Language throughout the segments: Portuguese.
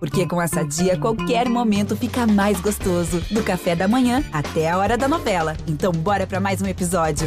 Porque com a Sadia, qualquer momento fica mais gostoso. Do café da manhã até a hora da novela. Então bora pra mais um episódio.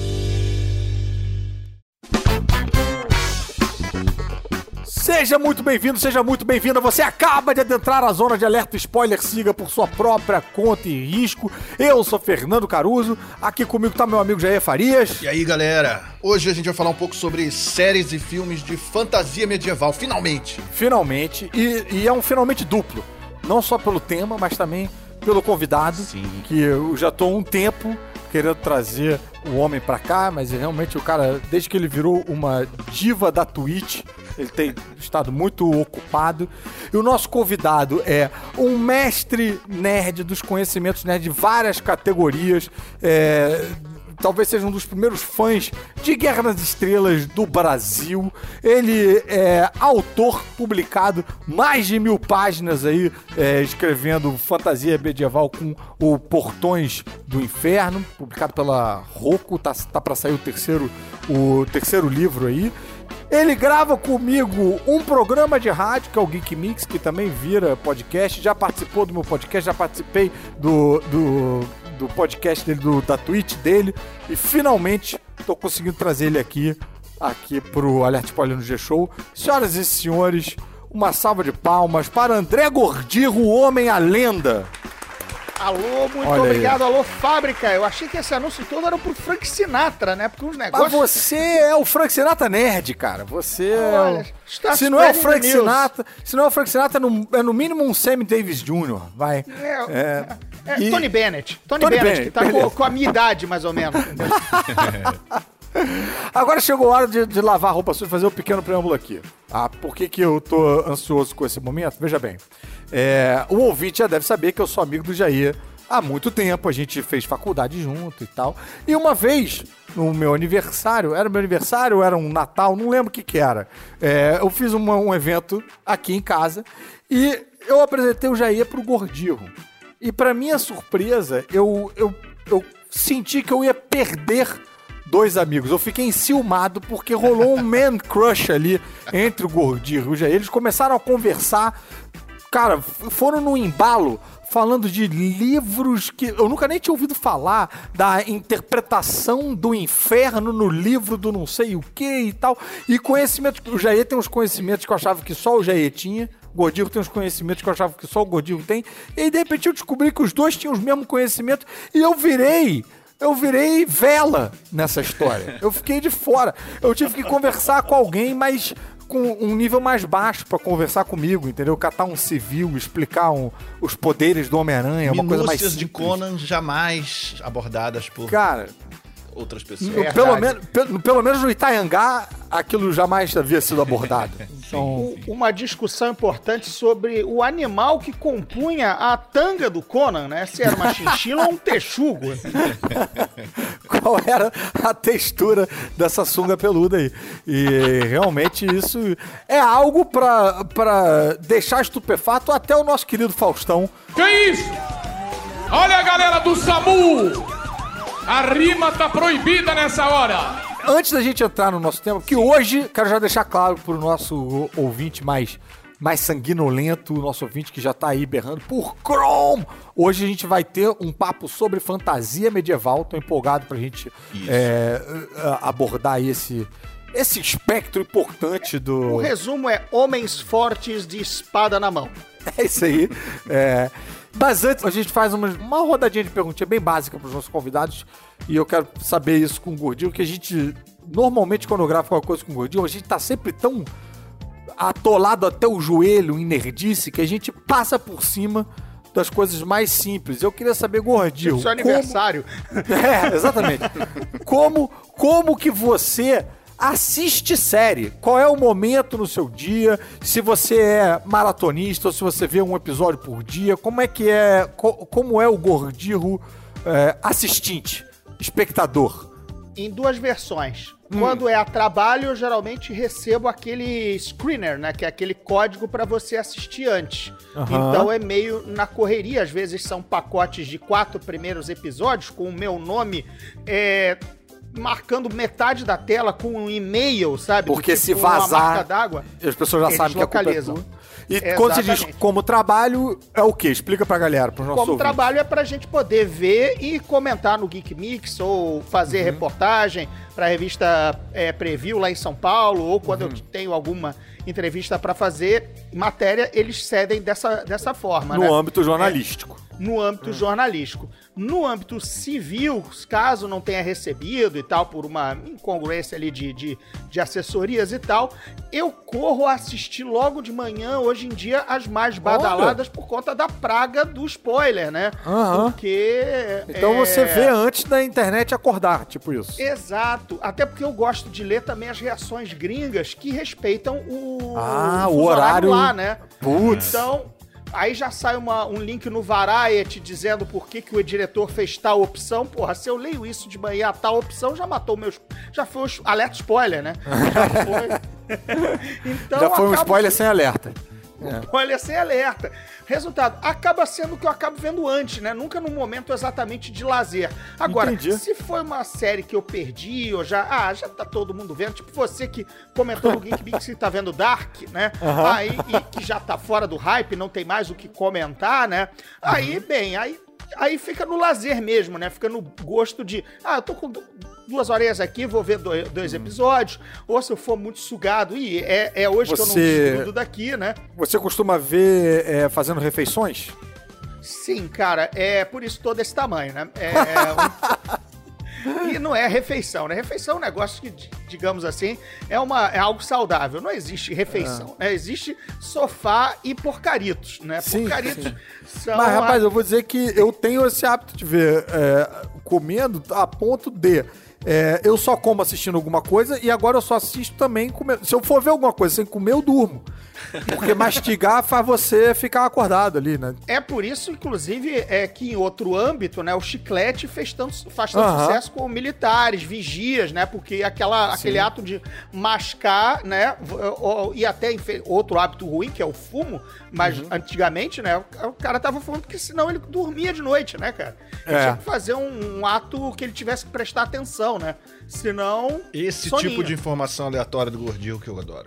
Seja muito bem-vindo, seja muito bem-vinda. Você acaba de adentrar a zona de alerta spoiler. Siga por sua própria conta e risco. Eu sou Fernando Caruso. Aqui comigo tá meu amigo Jair Farias. E aí, galera? Hoje a gente vai falar um pouco sobre séries e filmes de fantasia medieval, finalmente. Finalmente. E é um finalmente duplo. Não só pelo tema, mas também pelo convidado. Sim. Que eu já tô há um tempo querendo trazer o homem pra cá, mas realmente o cara, desde que ele virou uma diva da Twitch, ele tem estado muito ocupado. E o nosso convidado é um mestre nerd dos conhecimentos nerd de várias categorias. Talvez seja um dos primeiros fãs de Guerra nas Estrelas do Brasil. Ele é autor, publicado mais de 1000 páginas aí, escrevendo fantasia medieval com o Portões do Inferno, publicado pela Rocco. Tá pra sair o terceiro livro aí. Ele grava comigo um programa de rádio, que é o Geek Mix, que também vira podcast. Já participou do meu podcast, já participei do podcast dele, da Twitch dele. E finalmente tô conseguindo trazer ele aqui pro Alerta Spoiler no G-Show. Senhoras e senhores, uma salva de palmas para André Gordirro, o homem, a lenda. Alô, muito obrigado. Alô, Fábrica. Eu achei que esse anúncio todo era pro Frank Sinatra, né? Porque uns negócios... Mas você é o Frank Sinatra nerd, cara. Você Olha, está se não é o Frank Sinatra, é no mínimo um Sammy Davis Jr., vai. Tony Bennett. Tony Bennett, que tá com a minha idade, mais ou menos. Agora chegou a hora de lavar a roupa suja e fazer um pequeno preâmbulo aqui. Por que eu tô ansioso com esse momento? Veja bem, o ouvinte já deve saber que eu sou amigo do Jair há muito tempo, a gente fez faculdade junto e tal. E uma vez, no meu aniversário, era um Natal, não lembro o que era. Eu fiz um evento aqui em casa e eu apresentei o Jair pro Gordirro. E pra minha surpresa, eu senti que eu ia perder dois amigos. Eu fiquei enciumado porque rolou um man crush ali entre o Gordirro e o Jair. Eles começaram a conversar, cara, foram no embalo falando de livros que eu nunca nem tinha ouvido falar, da interpretação do inferno no livro do não sei o que e tal. E conhecimentos, o Jair tem uns conhecimentos que eu achava que só o Jair tinha. O Gordirro tem uns conhecimentos que eu achava que só o Gordirro tem. E aí, de repente, eu descobri que os dois tinham os mesmos conhecimentos. E eu virei vela nessa história. Eu fiquei de fora. Eu tive que conversar com alguém, mas com um nível mais baixo pra conversar comigo, entendeu? Catar um civil, explicar os poderes do Homem-Aranha, uma coisa mais simples. Minúcias de Conan jamais abordadas por outras pessoas. Pelo menos no Itaiangá, aquilo jamais havia sido abordado. Então... Uma discussão importante sobre o animal que compunha a tanga do Conan, né? Se era uma chinchila ou um texugo. Qual era a textura dessa sunga peluda aí? E realmente isso é algo pra deixar estupefato até o nosso querido Faustão. Que isso? Olha a galera do SAMU! A rima tá proibida nessa hora. Antes da gente entrar no nosso tema, que hoje, quero já deixar claro pro nosso ouvinte mais sanguinolento, o nosso ouvinte que já tá aí berrando por Chrome. Hoje a gente vai ter um papo sobre fantasia medieval. Tô empolgado pra gente abordar aí esse espectro importante do... O resumo é homens fortes de espada na mão. É isso aí. Mas antes, a gente faz uma rodadinha de perguntinha bem básica para os nossos convidados. E eu quero saber isso com o Gordirro, que a gente, normalmente, quando eu gravo alguma coisa com o Gordirro, a gente tá sempre tão atolado até o joelho em nerdice que a gente passa por cima das coisas mais simples. Eu queria saber, Gordirro... Seu aniversário. Exatamente. Como que você... assiste série. Qual é o momento no seu dia? Se você é maratonista ou se você vê um episódio por dia, como é que é? Como é o Gordirro assistente, espectador? Em duas versões. Quando é a trabalho, eu geralmente recebo aquele screener, né? Que é aquele código para você assistir antes. Então é meio na correria. Às vezes são pacotes de 4 primeiros episódios com o meu nome marcando metade da tela com um e-mail, sabe? Porque tipo, se vazar, uma marca d'água, as pessoas já sabem que a culpa é tua. E quando você diz como trabalho, é o quê? Explica pra galera, pros nossos ouvintes. Como trabalho é pra gente poder ver e comentar no Geek Mix, ou fazer reportagem pra revista Preview lá em São Paulo, ou quando eu tenho alguma entrevista pra fazer matéria, eles cedem dessa forma, no âmbito jornalístico. No âmbito jornalístico. No âmbito civil, caso não tenha recebido e tal, por uma incongruência ali de assessorias e tal, eu corro a assistir logo de manhã, hoje em dia, as mais badaladas por conta da praga do spoiler, né? Porque... Então você vê antes da internet acordar, tipo isso. Exato. Até porque eu gosto de ler também as reações gringas que respeitam o horário lá, né? Putz. Então... Aí já sai um link no Variety dizendo por que o diretor fez tal opção. Porra, se eu leio isso de manhã, tal opção já matou meus... Já foi o alerta spoiler, né? Já foi. Então, já foi um spoiler sem alerta. Spoiler sem alerta. Resultado, acaba sendo o que eu acabo vendo antes, né? Nunca num momento exatamente de lazer. Agora, se foi uma série que eu perdi, ou já tá todo mundo vendo, tipo você que comentou no Geek Mix que tá vendo Dark, né? Aí, e que já tá fora do hype, não tem mais o que comentar, né? Aí fica no lazer mesmo, né? Fica no gosto de, eu tô com 2 horinhas aqui, vou ver 2 episódios, ou se eu for muito sugado, é hoje que eu não desgrudo daqui, né? Você costuma ver fazendo refeições? Sim, cara, por isso tô desse tamanho, né? E não é refeição, né? Refeição é um negócio que, digamos assim, é algo saudável. Não existe refeição, né? Existe sofá e porcaritos, né? Sim, porcaritos são... Mas, rapaz, eu vou dizer que eu tenho esse hábito de ver comendo a ponto de... eu só como assistindo alguma coisa e agora eu só assisto também comendo. Se eu for ver alguma coisa sem comer, eu durmo. Porque mastigar faz você ficar acordado ali, né? É por isso, inclusive, que em outro âmbito, né, o chiclete faz tanto sucesso com militares, vigias, né? Porque aquele ato de mascar, né? E até outro hábito ruim, que é o fumo, mas antigamente, né? O cara tava fumando porque senão ele dormia de noite, né, cara? Ele tinha que fazer um ato que ele tivesse que prestar atenção, né? Senão... Esse tipo de informação aleatória do Gordinho que eu adoro.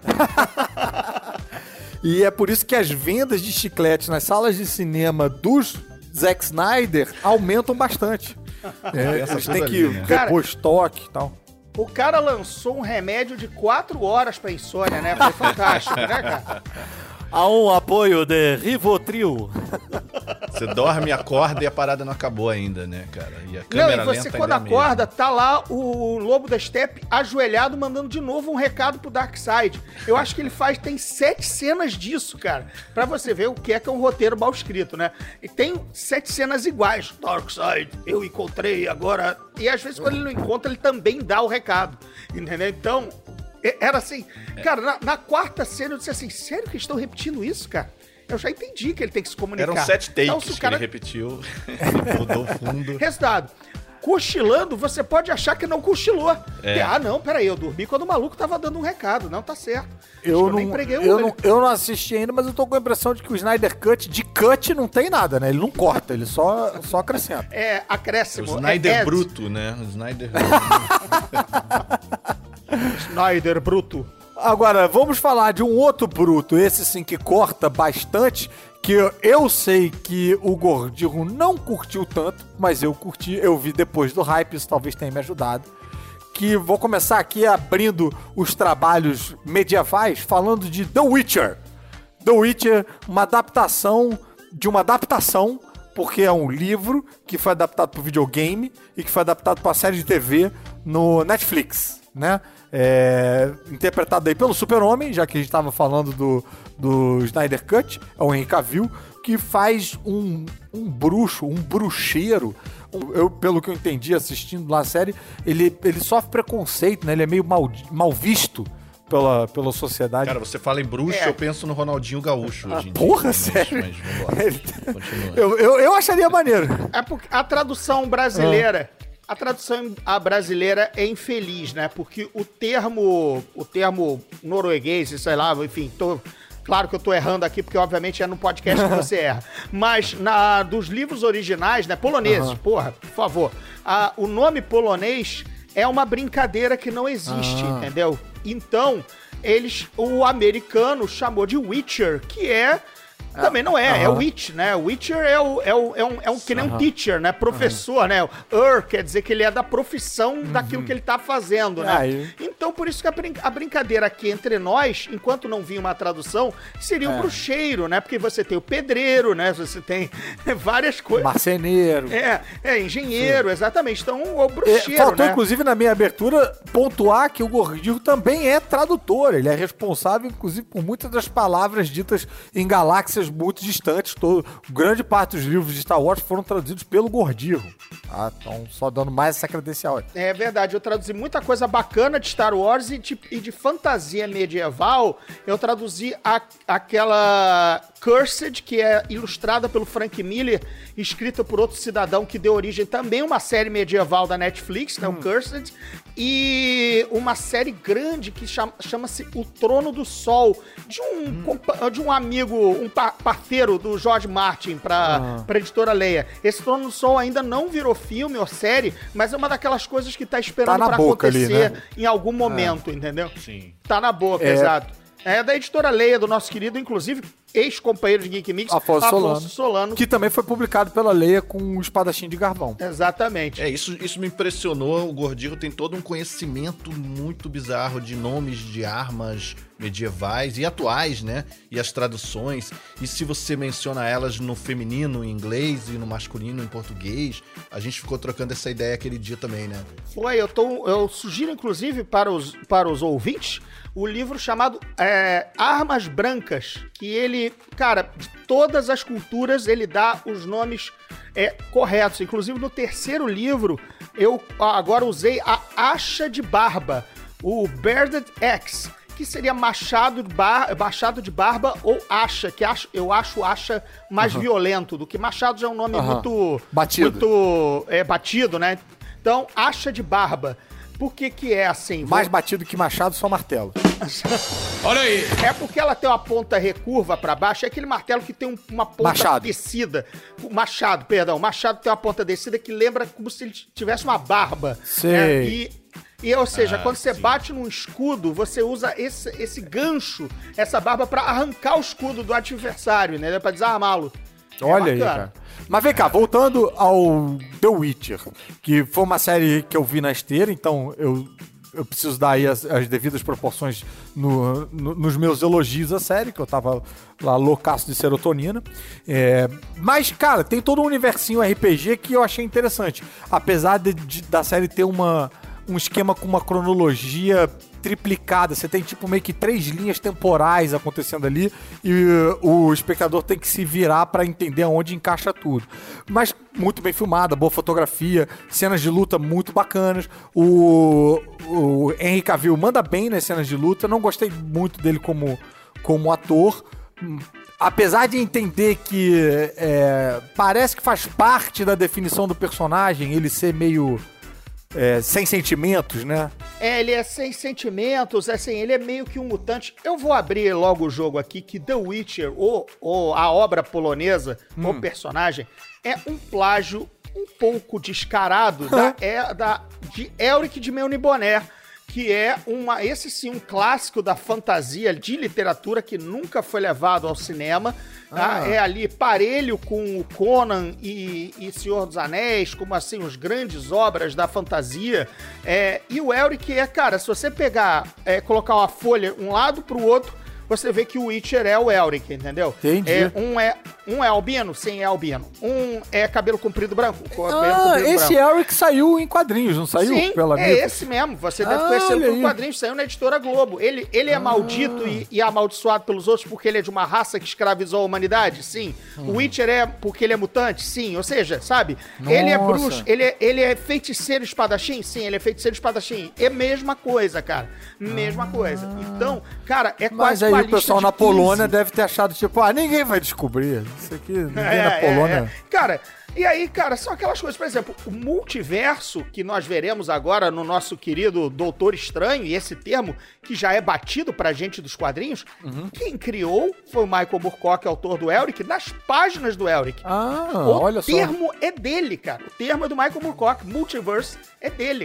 E é por isso que as vendas de chicletes nas salas de cinema dos Zack Snyder aumentam bastante. Eles têm que repor estoque e tal. O cara lançou um remédio de 4 horas pra insônia, né? Foi fantástico, né, cara? Há um apoio de Rivotril. Você dorme, acorda e a parada não acabou ainda, né, cara? E a câmera lenta quando acorda, tá lá o Lobo da Steppe ajoelhado, mandando de novo um recado pro Darkseid. Eu acho que ele tem 7 cenas disso, cara. Pra você ver o que é um roteiro mal escrito, né? E tem 7 cenas iguais. Darkseid, eu encontrei agora... E às vezes quando ele não encontra, ele também dá o recado. Entendeu? Então... Era assim, cara, na 4ª cena eu disse assim, sério que estão repetindo isso, cara? Eu já entendi que ele tem que se comunicar. Eram 7 takes que ele repetiu, mudou o fundo. Resultado, cochilando, você pode achar que não cochilou. Não, peraí, eu dormi quando o maluco tava dando um recado, não, tá certo. Eu não assisti ainda, mas eu tô com a impressão de que o Snyder Cut, de cut não tem nada, né? Ele não corta, ele só acrescenta. Acréscimo. O Snyder bruto, né? O Snyder... Snyder bruto. Agora, vamos falar de um outro bruto, esse sim que corta bastante, que eu sei que o Gordinho não curtiu tanto, mas eu curti, eu vi depois do hype, isso talvez tenha me ajudado. Que vou começar aqui abrindo os trabalhos medievais, falando de The Witcher. The Witcher, uma adaptação de uma adaptação, porque é um livro que foi adaptado para o videogame e que foi adaptado para a série de TV no Netflix, né? Interpretado aí pelo Super-Homem, já que a gente estava falando do Snyder Cut, é o Henry Cavill, que faz um bruxo, um bruxeiro. Pelo que eu entendi assistindo lá a série, ele sofre preconceito, né? Ele é meio mal visto pela sociedade. Cara, você fala em bruxo, eu penso no Ronaldinho Gaúcho hoje em dia. Porra, sério? Mas vambora. Eu acharia maneiro. É porque a tradução brasileira... A tradução brasileira é infeliz, né? Porque o termo norueguês, sei lá, enfim, claro que eu tô errando aqui, porque obviamente é no podcast que você erra. Mas dos livros originais, né? Poloneses, porra, por favor. O nome polonês é uma brincadeira que não existe, entendeu? Então, o americano chamou de Witcher, que também não é Witch, né? Witcher é um que nem um teacher, né? Professor, né? Quer dizer que ele é da profissão daquilo que ele tá fazendo, né? Então, por isso que a brincadeira aqui entre nós, enquanto não vinha uma tradução, seria o bruxeiro, né? Porque você tem o pedreiro, né? Você tem várias coisas. Marceneiro. Engenheiro, exatamente. Então, o bruxeiro, faltou, né? inclusive, na minha abertura, pontuar que o Gordinho também é tradutor. Ele é responsável, inclusive, por muitas das palavras ditas em galáxias muito distantes. Grande parte dos livros de Star Wars foram traduzidos pelo Gordirro. Então, só dando mais essa credencial aí. É verdade, eu traduzi muita coisa bacana de Star Wars e de fantasia medieval. Eu traduzi aquela Cursed, que é ilustrada pelo Frank Miller, escrita por outro cidadão que deu origem também a uma série medieval da Netflix, né, o Cursed, e uma série grande que chama-se O Trono do Sol, de um amigo, um parceiro do George Martin pra editora Leia. Esse Trono do Sol ainda não virou filme ou série, mas é uma daquelas coisas que tá esperando pra acontecer ali, né? Em algum momento, entendeu? Sim. Tá na boca, exato. É da editora Leia, do nosso querido, inclusive, ex-companheiro de Geek Mix, Afonso Solano. Que também foi publicado pela Leia com um espadachim de carvão. Exatamente. Isso me impressionou. O Gordirro tem todo um conhecimento muito bizarro de nomes de armas medievais e atuais, né? E as traduções. E se você menciona elas no feminino em inglês e no masculino em português, a gente ficou trocando essa ideia aquele dia também, né? Eu sugiro, inclusive, para os ouvintes, o livro chamado Armas Brancas, que ele, cara, de todas as culturas, ele dá os nomes corretos. Inclusive, no terceiro livro, eu agora usei a Acha de Barba, o Bearded Axe, que seria machado de barba ou acha, que eu acho acha mais violento do que machado, já é um nome muito... Batido. Batido, né? Então, acha de barba. Por que é assim? Mais batido que machado, só martelo. Olha aí. É porque ela tem uma ponta recurva pra baixo, é aquele martelo que tem uma ponta descida. Machado tem uma ponta descida que lembra como se ele tivesse uma barba. Sei. Ou seja, quando você bate num escudo, você usa esse gancho, essa barba, pra arrancar o escudo do adversário, né? Pra desarmá-lo. Olha aí, cara. Mas vem cá, voltando ao The Witcher, que foi uma série que eu vi na esteira, então eu preciso dar aí as devidas proporções nos meus elogios à série, que eu tava lá loucaço de serotonina. Mas, cara, tem todo um universinho RPG que eu achei interessante. Apesar da série ter um esquema com uma cronologia triplicada, você tem tipo meio que 3 linhas temporais acontecendo ali e o espectador tem que se virar pra entender onde encaixa tudo. Mas muito bem filmada, boa fotografia, cenas de luta muito bacanas. O Henry Cavill manda bem nas cenas de luta, não gostei muito dele como ator. Apesar de entender que parece que faz parte da definição do personagem ele ser meio... sem sentimentos, né? Ele é sem sentimentos, assim, ele é meio que um mutante. Eu vou abrir logo o jogo aqui, que The Witcher, ou a obra polonesa, o personagem, é um plágio um pouco descarado de Elric de Meunibonner, que é esse sim, um clássico da fantasia de literatura que nunca foi levado ao cinema. Tá? É ali parelho com o Conan e Senhor dos Anéis, como assim, os grandes obras da fantasia. E o Elric cara, se você colocar uma folha um lado pro outro, você vê que o Witcher é o Elric, entendeu? Entendi. Um é albino? Sim, é albino. Um é cabelo comprido branco? Esse Elric saiu em quadrinhos, não saiu? Sim, esse mesmo. Você deve conhecer por quadrinhos. Saiu na editora Globo. Ele é maldito e amaldiçoado pelos outros porque ele é de uma raça que escravizou a humanidade? Sim. O Witcher é porque ele é mutante? Sim. Ou seja, sabe? Nossa. Ele é bruxo. Ele é feiticeiro espadachim? Sim, ele é feiticeiro espadachim. É mesma coisa, cara. Mesma coisa. Então, cara, é quase uma lista de 15. Mas aí o pessoal na Polônia deve ter achado, tipo, ninguém vai descobrir. Isso aqui, ninguém na Polônia... Cara, e aí, cara, são aquelas coisas, por exemplo, o multiverso que nós veremos agora no nosso querido Doutor Estranho, e esse termo que já é batido pra gente dos quadrinhos, quem criou foi o Michael Moorcock, autor do Elric, nas páginas do Elric. Olha só. O termo é dele, cara. O termo é do Michael Moorcock, multiverse é dele, cara.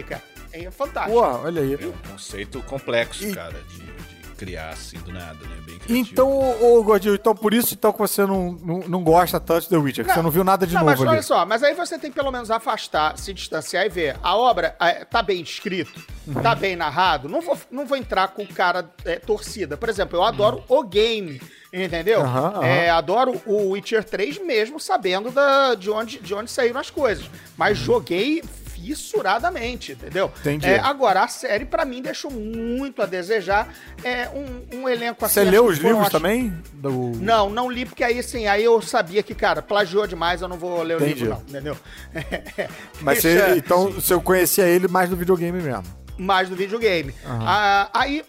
É fantástico. Pô, olha aí. É um conceito complexo, cara, de criar assim do nada, né? Bem criativo. Então, ô Gordinho, então por isso então, que você não gosta tanto de The Witcher, que você não viu nada de novo mas ali. Olha só, mas aí você tem que pelo menos afastar, se distanciar e ver. A obra tá bem escrito, tá bem narrado. Não vou entrar com o cara torcida. Por exemplo, eu adoro o game, entendeu? Adoro o Witcher 3 mesmo sabendo de onde saíram as coisas. Mas joguei fissuradamente, entendeu? Entendi. Agora, a série, pra mim, deixou muito a desejar. Um elenco assim... Você leu os livros também? Não li, porque aí, assim, aí eu sabia que, cara, plagiou demais, eu não vou ler o livro, não, entendeu? Mas então, você conhecia ele mais do videogame mesmo? Mais do videogame. Aí,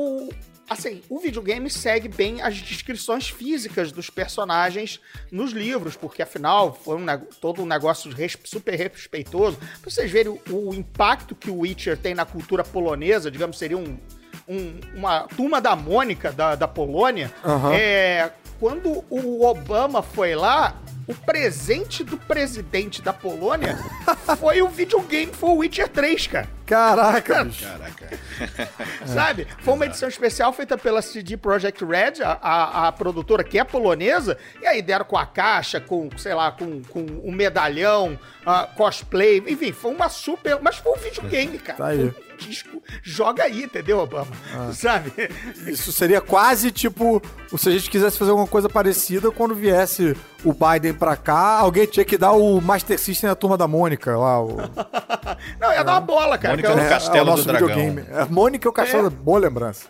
o videogame segue bem as descrições físicas dos personagens nos livros, porque afinal foi todo um negócio super respeitoso. Pra vocês verem o impacto que o Witcher tem na cultura polonesa, digamos, seria uma turma da Mônica da Polônia. Quando o Obama foi lá, o presente do presidente da Polônia foi o videogame, foi o Witcher 3, cara. Caraca, bicho. Sabe? Foi uma edição especial feita pela CD Projekt Red, a produtora que é polonesa, e aí deram com a caixa, com um medalhão, cosplay, enfim, foi uma super... Mas foi um videogame, cara. Tá aí. Foi um disco. Joga aí, entendeu, Obama? Sabe? Isso seria quase tipo, se a gente quisesse fazer alguma coisa parecida, quando viesse o Biden pra cá, alguém tinha que dar o Master System na turma da Mônica lá. Não, ia dar uma bola, cara. Mônica no Castelo do Dragão. Videogame. Mônica e o Castelo. Boa lembrança.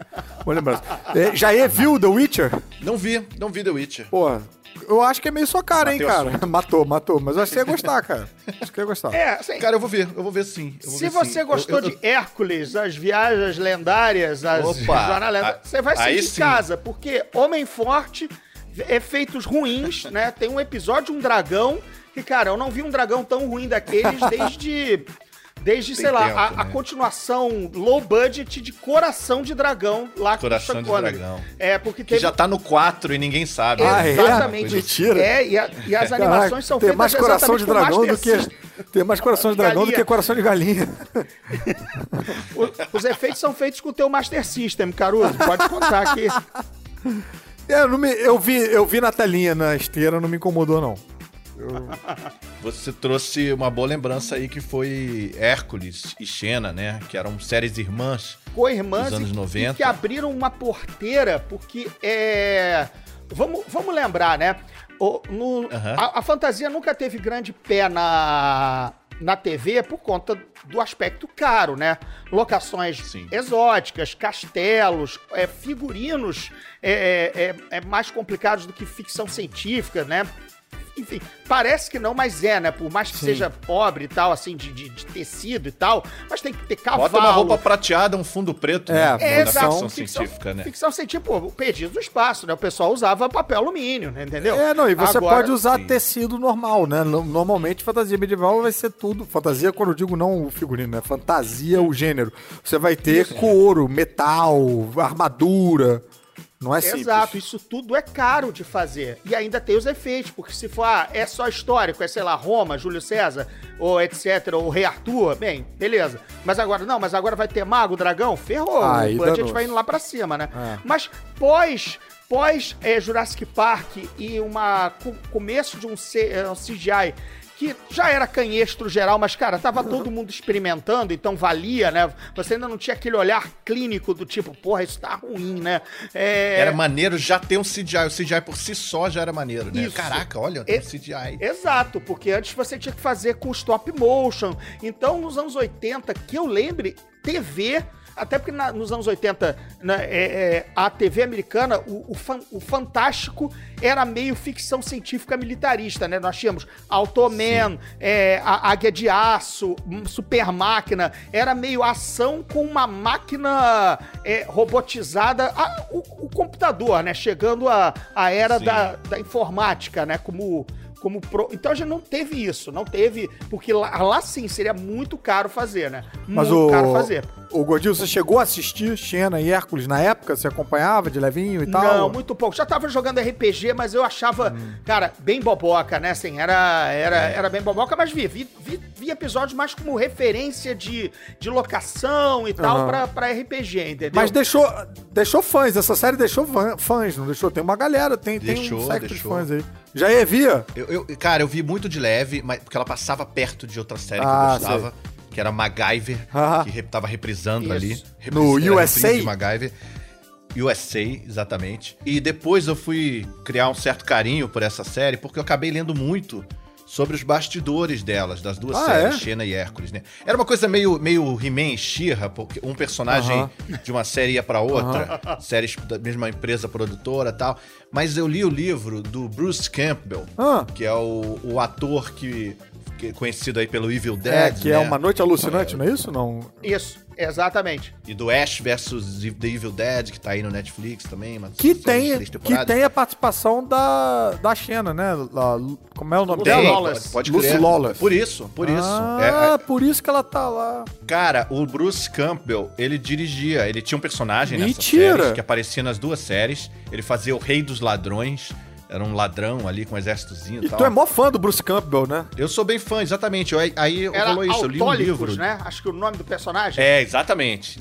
Jair viu The Witcher? Não vi The Witcher. Porra, eu acho que é meio sua cara, hein, cara. Matou. Mas eu acho que você ia gostar, cara. Acho que ia gostar. Assim, cara, eu vou ver sim. Se você gostou de Hércules, as viagens lendárias, as jornadas lendárias, você vai sentir em casa, porque Homem Forte, efeitos ruins, né? Tem um episódio de um dragão que, cara, eu não vi um dragão tão ruim daqueles desde sei lá, a continuação low budget de Coração de Dragão lá com Coração de Dragão. Porque teve... Que já tá no 4 e ninguém sabe. Exatamente. Mentira. E as animações são feitas mais Coração de Dragão do que... Tem mais Coração de Dragão do que Coração de Galinha. Os efeitos são feitos com o teu Master System, Caruso. Pode contar aqui. Eu vi na telinha, na esteira, não me incomodou, não. Você trouxe uma boa lembrança aí que foi Hércules e Xena, né? Que eram séries irmãs co-irmãs dos anos 90. E que abriram uma porteira, porque vamos lembrar, né? A fantasia nunca teve grande pé na TV por conta do aspecto caro, né? Locações exóticas, castelos, figurinos mais complicados do que ficção científica, né? Enfim, parece que não, mas né? Por mais que seja pobre e tal, assim, de tecido e tal, mas tem que ter cavalo. Bota uma roupa prateada, um fundo preto, né? Exato. Ficção científica, né? Ficção científica, pô, Perdidos do Espaço, né? O pessoal usava papel alumínio, né? Entendeu? E você pode usar tecido normal, né? Normalmente, fantasia medieval vai ser tudo. Fantasia, quando eu digo não o figurino, né? Fantasia, o gênero. Você vai ter couro, metal, armadura. Não é simples. Exato, isso tudo é caro de fazer. E ainda tem os efeitos, porque se for, é só histórico, sei lá, Roma, Júlio César, ou etc, ou Rei Arthur, bem, beleza. Mas agora vai ter mago, dragão? Ferrou, o budget vai indo lá pra cima, né? Mas pós Jurassic Park e começo de um CGI que já era canhestro geral, mas, cara, tava todo mundo experimentando, então valia, né? Você ainda não tinha aquele olhar clínico do tipo, porra, isso tá ruim, né? Era maneiro já ter um CGI. O CGI por si só já era maneiro, né? Isso. Caraca, olha, tem um CGI. Exato, porque antes você tinha que fazer com stop motion. Então, nos anos 80, que eu lembre, TV... Até porque nos anos 80, né, a TV americana, o fantástico era meio ficção científica militarista, né? Nós tínhamos Automan, a Águia de Aço, Super Máquina, era meio ação com uma máquina robotizada, o computador, né? Chegando à era da informática, né? Então a gente não teve isso, porque lá sim seria muito caro fazer, né? Muito caro fazer. Ô, Gordinho, você chegou a assistir Xena e Hércules na época? Você acompanhava de levinho e tal? Não, muito pouco. Já tava jogando RPG, mas eu achava, cara, bem boboca, né? Assim, era bem boboca, mas vi episódios mais como referência de locação e tal pra RPG, entendeu? Mas deixou fãs, essa série deixou fãs, não deixou? Tem uma galera, tem um secto de fãs aí. Já via? Cara, eu vi muito de leve, mas porque ela passava perto de outra série que eu gostava. Sei. Que era MacGyver, que tava reprisando ali. No USA? De MacGyver. USA, exatamente. E depois eu fui criar um certo carinho por essa série, porque eu acabei lendo muito sobre os bastidores delas, das duas séries, Xena e Hércules, né? Era uma coisa meio He-Man e She-Ra, porque um personagem de uma série ia pra outra, séries da mesma empresa produtora e tal. Mas eu li o livro do Bruce Campbell, que é o ator que é conhecido aí pelo Evil Dead, que é Uma Noite Alucinante, não é isso? Não. Isso, exatamente. E do Ash vs The Evil Dead, que tá aí no Netflix também. Que tem a participação da Xena, né? Como é o nome dela? Pode crer. Lucy Lawless. Por isso. Por isso que ela tá lá. Cara, o Bruce Campbell, ele dirigia, ele tinha um personagem nessa série que aparecia nas duas séries. Ele fazia o Rei dos Ladrões. Era um ladrão ali com um exércitozinho e tal. Tu é mó fã do Bruce Campbell, né? Eu sou bem fã, exatamente. Aí rolou isso, eu li um livro. Né? Acho que o nome do personagem. Exatamente.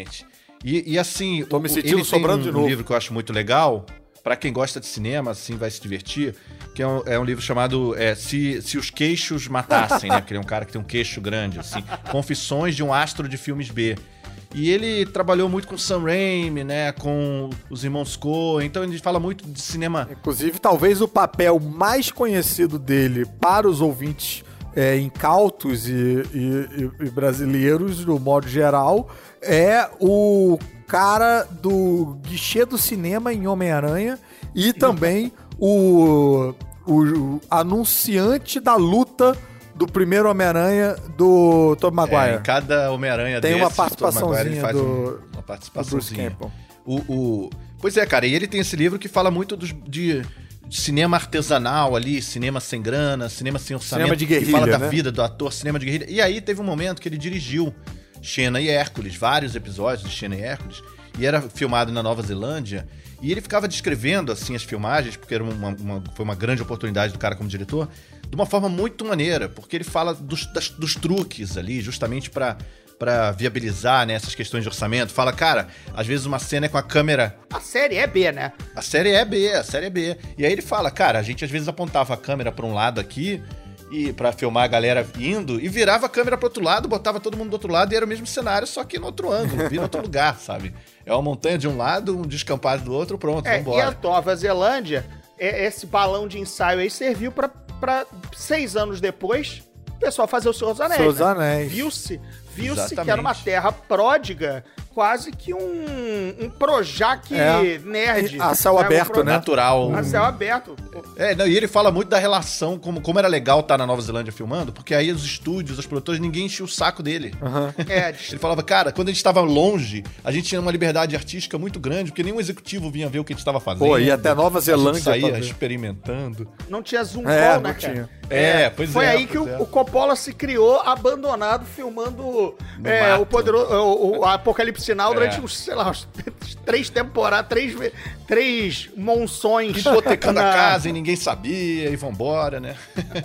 E assim, tô me sentindo sobrando de novo. Um livro que eu acho muito legal, pra quem gosta de cinema, assim, vai se divertir, que é um livro chamado Se os Queixos Matassem, né? Porque ele é um cara que tem um queixo grande, assim. Confissões de um Astro de Filmes B. E ele trabalhou muito com Sam Raimi, né, com os irmãos Coen, então ele fala muito de cinema. Inclusive, talvez o papel mais conhecido dele para os ouvintes incautos e brasileiros, no modo geral, é o cara do guichê do cinema em Homem-Aranha e também o anunciante da luta do primeiro Homem-Aranha do Tobey Maguire. Em cada Homem-Aranha tem desses, uma participaçãozinha uma participaçãozinha. Pois é, cara, e ele tem esse livro que fala muito de cinema artesanal ali, cinema sem grana, cinema sem orçamento. Cinema de guerrilha, que fala da né? vida do ator, cinema de guerrilha. E aí teve um momento que ele dirigiu Xena e Hércules, vários episódios de Xena e Hércules, e era filmado na Nova Zelândia, e ele ficava descrevendo, assim, as filmagens, porque foi uma grande oportunidade do cara como diretor, de uma forma muito maneira, porque ele fala dos truques ali, justamente pra viabilizar, né, essas questões de orçamento. Fala, cara, às vezes uma cena é com a câmera... A série é B, né? A série é B. E aí ele fala, cara, a gente às vezes apontava a câmera pra um lado aqui, e pra filmar a galera indo, e virava a câmera pro outro lado, botava todo mundo do outro lado, e era o mesmo cenário, só que no outro ângulo, vira outro lugar, sabe? É uma montanha de um lado, um descampado do outro, pronto, vambora. E a Nova Zelândia, esse balão de ensaio aí serviu pra 6 anos depois, o pessoal fazer o Senhor dos Anéis. Senhor dos Anéis. Viu-se que era uma terra pródiga, quase que um Projac nerd. A céu aberto, né? Natural. A céu aberto. E ele fala muito da relação, como era legal estar na Nova Zelândia filmando, porque aí os estúdios, os produtores, ninguém enchia o saco dele. Ele falava, cara, quando a gente estava longe, a gente tinha uma liberdade artística muito grande, porque nenhum executivo vinha ver o que a gente estava fazendo. Pô, e até Nova Zelândia. A gente saía experimentando. Não tinha zoom call, né, cara? Pois Foi aí que o Coppola se criou abandonado, filmando o Apocalipse Sinal durante uns 3 temporadas, 3 monções. Hipotecando a casa e ninguém sabia, e vambora, né?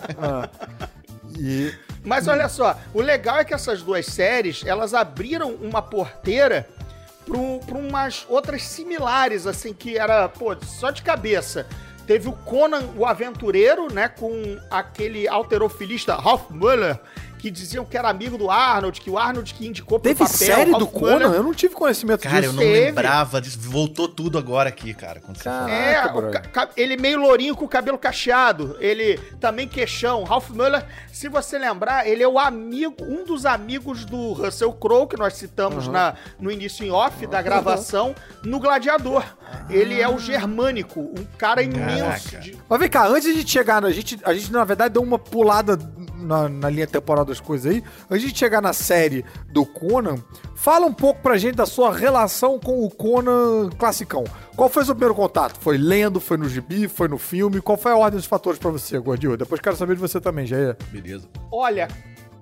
Mas olha só, o legal é que essas duas séries, elas abriram uma porteira pra umas outras similares, assim, que era, só de cabeça. Teve o Conan o Aventureiro, né, com aquele halterofilista Ralph Muller, que diziam que era amigo do Arnold, que o Arnold que indicou pro papel. Teve série do Conan? Eu não tive conhecimento disso. Cara, eu não lembrava disso. Voltou tudo agora aqui, cara. Ele meio lourinho com o cabelo cacheado. Ele também queixão. Ralph Muller, se você lembrar, ele é um dos amigos do Russell Crowe, que nós citamos no início em off da gravação, no Gladiador. Ele é o Germânico, um cara imenso. Mas vem cá, antes de chegar, a gente na verdade deu uma pulada na linha temporal das coisas aí. Antes de chegar na série do Conan, fala um pouco pra gente da sua relação com o Conan classicão. Qual foi o seu primeiro contato? Foi lendo, foi no gibi, foi no filme? Qual foi a ordem dos fatores pra você, Gordinho? Depois quero saber de você também, Jair. Beleza. Olha,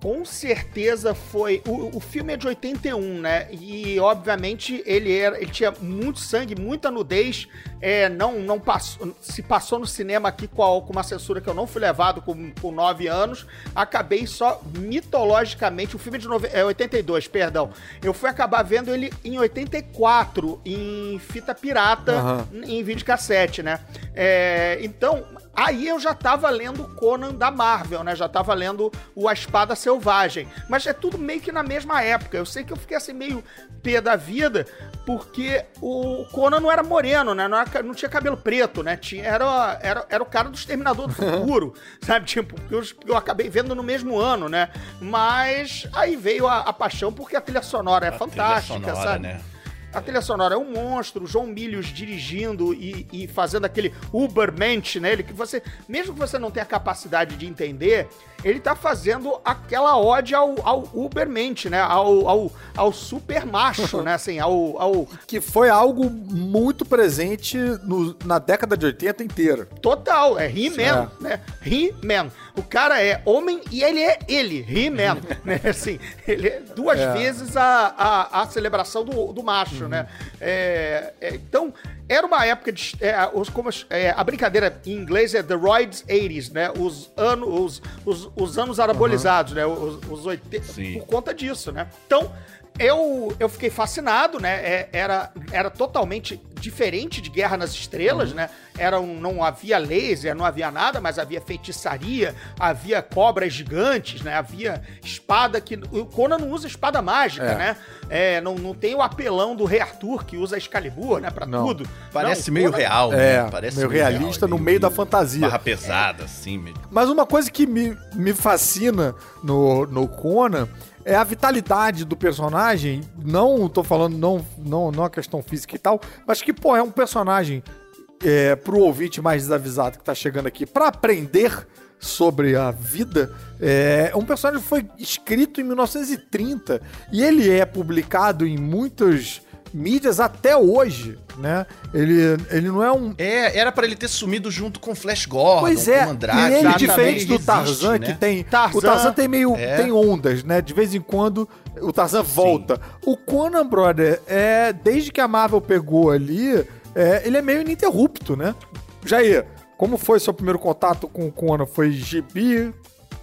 Com certeza foi. O filme é de 81, né? E, obviamente, ele tinha muito sangue, muita nudez. Não passou, se passou no cinema aqui com uma censura que eu não fui levado com 9 anos. Acabei só mitologicamente. O filme é de 82, perdão. Eu fui acabar vendo ele em 84, em fita pirata, em videocassete, né? Então. Aí eu já tava lendo Conan da Marvel, né? Já tava lendo A Espada Selvagem. Mas é tudo meio que na mesma época. Eu sei que eu fiquei assim meio pé da vida, porque o Conan não era moreno, né? Não tinha cabelo preto, né? Era o cara do Exterminador do Futuro, sabe? Tipo, eu acabei vendo no mesmo ano, né? Mas aí veio a paixão, porque a trilha sonora é fantástica, trilha sonora, sabe? Né? A trilha sonora é um monstro, o João Milius dirigindo e fazendo aquele Ubermensch, né? Mesmo que você não tenha a capacidade de entender, ele tá fazendo aquela ode ao Ubermensch, né? Ao super macho, né? Assim, Que foi algo muito presente na década de 80 inteira. Total, é He-Man, né? He-Man. O cara é homem e ele é He-Man, né? Assim, ele é duas vezes a celebração do macho, né? Então, era uma época de... a brincadeira em inglês é The Roids 80s, né? Os anos anabolizados, né? Os 80, por conta disso, né? Então, eu fiquei fascinado, né? Era totalmente diferente de Guerra nas Estrelas, né? Não havia laser, não havia nada, mas havia feitiçaria, havia cobras gigantes, né? Havia espada que... O Conan não usa espada mágica, né? Não tem o apelão do Rei Arthur, que usa Excalibur, né? Pra tudo. Parece meio real, né? Parece meio realista no meio da fantasia. Barra pesada, assim. Mesmo. Mas uma coisa que me fascina no Conan é a vitalidade do personagem. Não tô falando, não a questão física e tal, mas que, pô, é um personagem pro ouvinte mais desavisado que tá chegando aqui pra aprender sobre a vida. Um personagem que foi escrito em 1930 e ele é publicado em muitas mídias até hoje, né? Ele não é um... Era pra ele ter sumido junto com o Flash Gordon, pois com o Andrade. E ele, diferente do Tarzan, né? que tem... O Tarzan tem meio... tem ondas, né? De vez em quando o Tarzan volta. O Conan, brother, desde que a Marvel pegou ali, ele é meio ininterrupto, né? Jair, como foi seu primeiro contato com o Conan? Foi gibi?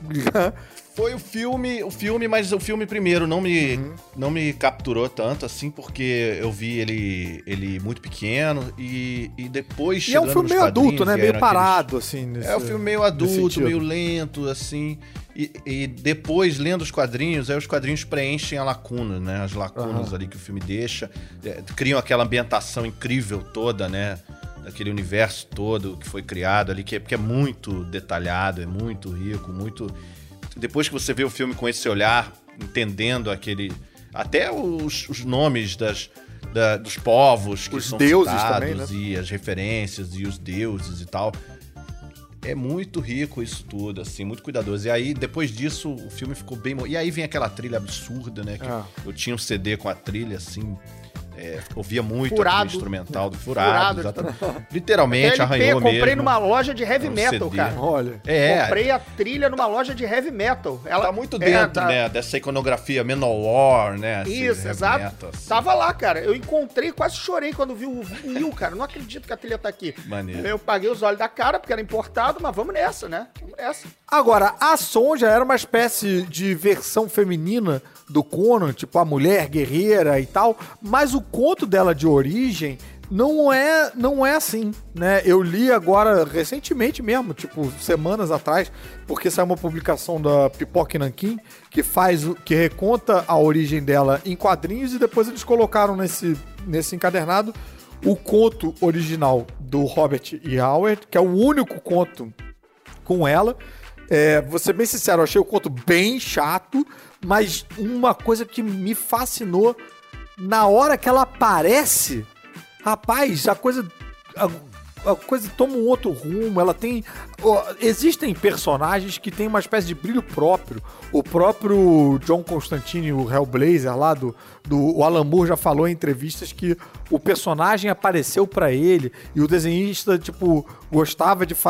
Foi o filme, mas o filme primeiro não me capturou tanto, assim, porque eu vi ele muito pequeno e depois chegando nos é um filme meio adulto, né? Meio parado, assim. É um filme meio adulto, meio lento, assim. E depois, lendo os quadrinhos, aí os quadrinhos preenchem a lacuna, né? As lacunas ali que o filme deixa. Criam aquela ambientação incrível toda, né? Daquele universo todo que foi criado ali, porque é muito detalhado, é muito rico, muito... Depois que você vê o filme com esse olhar, entendendo até os nomes dos povos que os são deuses citados, também, né? E as referências e os deuses e tal. É muito rico isso tudo, assim, muito cuidadoso. E aí, depois disso, o filme ficou bem... E aí vem aquela trilha absurda, né? Que eu tinha um CD com a trilha, assim... ouvia muito o instrumental do Furado. Literalmente, arranhou mesmo. Comprei numa loja de heavy metal, CD. cara. Olha. Comprei a trilha numa loja de heavy metal. Ela tá muito dentro, né, dessa iconografia Manowar, né? Assim, isso, exato. Metal, assim. Tava lá, cara. Eu encontrei, quase chorei quando vi o vinil, cara. Não acredito que a trilha tá aqui. Maneiro. Eu paguei os olhos da cara, porque era importado, mas vamos nessa, né? Vamos nessa. Agora, a Sonja era uma espécie de versão feminina do Conan, tipo a mulher guerreira e tal, mas o conto dela de origem não é assim, né? Eu li agora recentemente mesmo, tipo semanas atrás, porque saiu uma publicação da Pipoca e Nanquim que reconta a origem dela em quadrinhos e depois eles colocaram nesse encadernado o conto original do Robert E. Howard, que é o único conto com ela. Vou ser bem sincero, eu achei o conto bem chato, mas uma coisa que me fascinou, na hora que ela aparece, rapaz, a coisa toma um outro rumo, ela tem... Existem personagens que têm uma espécie de brilho próprio. O próprio John Constantine, o Hellblazer lá o Alan Moore já falou em entrevistas que o personagem apareceu pra ele e o desenhista, tipo, gostava de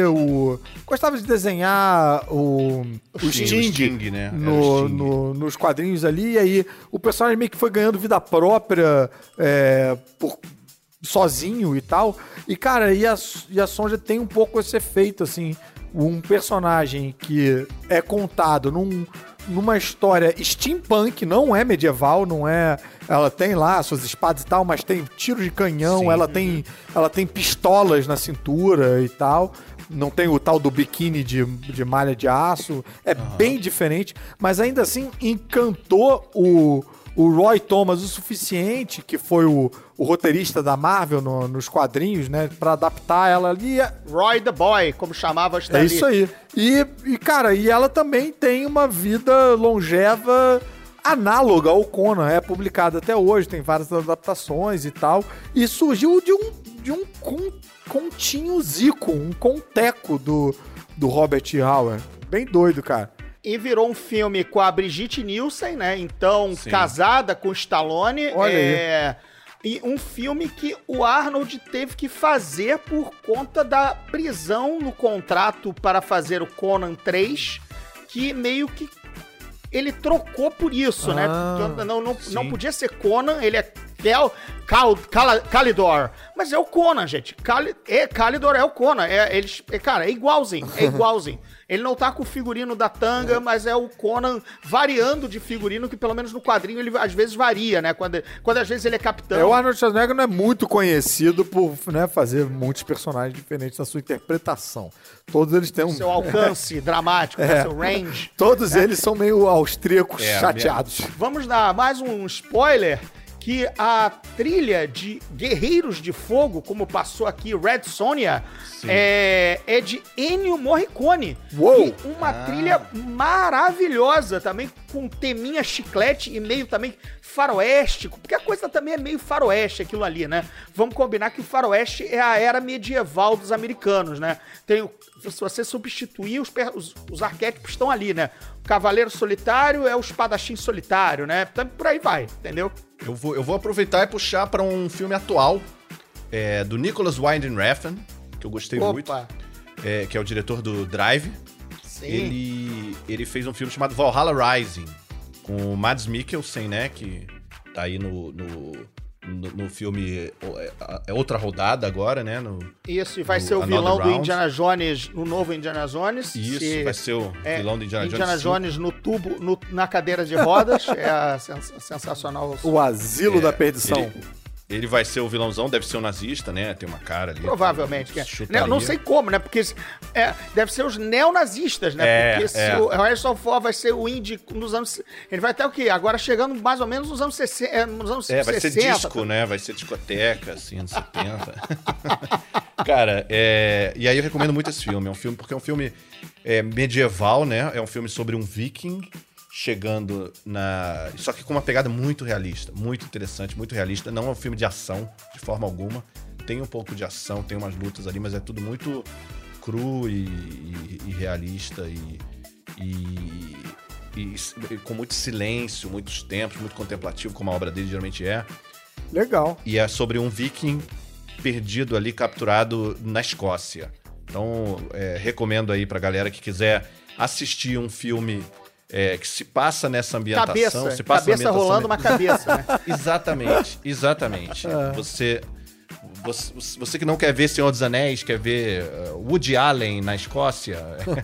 desenhar o Sting, né? Nos quadrinhos ali, e aí o personagem meio que foi ganhando vida própria sozinho e tal. E, cara, e a Sonja tem um pouco esse efeito, assim, um personagem que é contado numa história steampunk, não é medieval, não é... Ela tem lá suas espadas e tal, mas tem tiro de canhão, ela tem pistolas na cintura e tal. Não tem o tal do biquíni de malha de aço. É bem diferente, mas ainda assim encantou o Roy Thomas o suficiente, que foi o roteirista da Marvel nos quadrinhos, né, pra adaptar ela ali. Roy the Boy, como chamava a Stan É Lee. isso aí. E, cara, ela também tem uma vida longeva análoga ao Conan, é publicada até hoje, tem várias adaptações e tal, e surgiu de um continho zico, um conteco do Robert Howard. Bem doido, cara. E virou um filme com a Brigitte Nielsen, né? Então, casada com o Stallone. Olha aí. E um filme que o Arnold teve que fazer por conta da prisão no contrato para fazer o Conan 3, que meio que ele trocou por isso, né? Não podia ser Conan, ele é Calidor. Mas é o Conan, gente. Calidor é o Conan. Cara, é igualzinho. Ele não tá com o figurino da tanga, mas é o Conan variando de figurino, que pelo menos no quadrinho ele às vezes varia, né? Quando às vezes ele é capitão. O Arnold Schwarzenegger não é muito conhecido por, né, fazer muitos personagens diferentes na sua interpretação. Todos eles têm seu alcance dramático, né? Seu range. Todos eles são meio austríacos, chateados. Vamos dar mais um spoiler. Que a trilha de Guerreiros de Fogo, como passou aqui, Red Sonja, é de Ennio Morricone. Uou! E uma trilha maravilhosa, também com teminha chiclete e meio também faroéstico, porque a coisa também é meio faroeste aquilo ali, né? Vamos combinar que o faroeste é a era medieval dos americanos, né? Se você substituir, os arquétipos estão ali, né? O cavaleiro solitário é o espadachim solitário, né? Então, por aí vai, entendeu? Eu vou aproveitar e puxar para um filme atual do Nicholas Winding Refn, que eu gostei muito, que é o diretor do Drive. Sim. Ele fez um filme chamado Valhalla Rising, com o Mads Mikkelsen, né, que tá aí no filme Outra Rodada agora, né? Isso, e vai ser o vilão do Indiana Jones, no novo Indiana Jones. Isso, vai ser o vilão do Indiana Jones. Indiana Jones no tubo, na cadeira de rodas. Sensacional. O asilo da perdição. Ele vai ser o vilãozão, deve ser um nazista, né? Tem uma cara ali. Provavelmente. Não sei como, né? Porque deve ser os neonazistas, né? Porque se o Harrison Ford vai ser o indie nos anos... Ele vai até o quê? Agora chegando mais ou menos nos anos 60. Vai ser disco, né? Vai ser discoteca, assim, anos 70. Cara, e aí eu recomendo muito esse filme. É um filme porque é um filme medieval, né? É um filme sobre um viking chegando só que com uma pegada muito realista, muito interessante, muito realista. Não é um filme de ação, de forma alguma. Tem um pouco de ação, tem umas lutas ali, mas é tudo muito cru e realista e com muito silêncio, muitos tempos, muito contemplativo, como a obra dele geralmente é. Legal. E é sobre um viking perdido ali, capturado na Escócia. Então, recomendo aí pra galera que quiser assistir um filme que se passa nessa ambientação. Cabeça rolando uma cabeça, né? Exatamente. Você que não quer ver Senhor dos Anéis, quer ver Woody Allen na Escócia.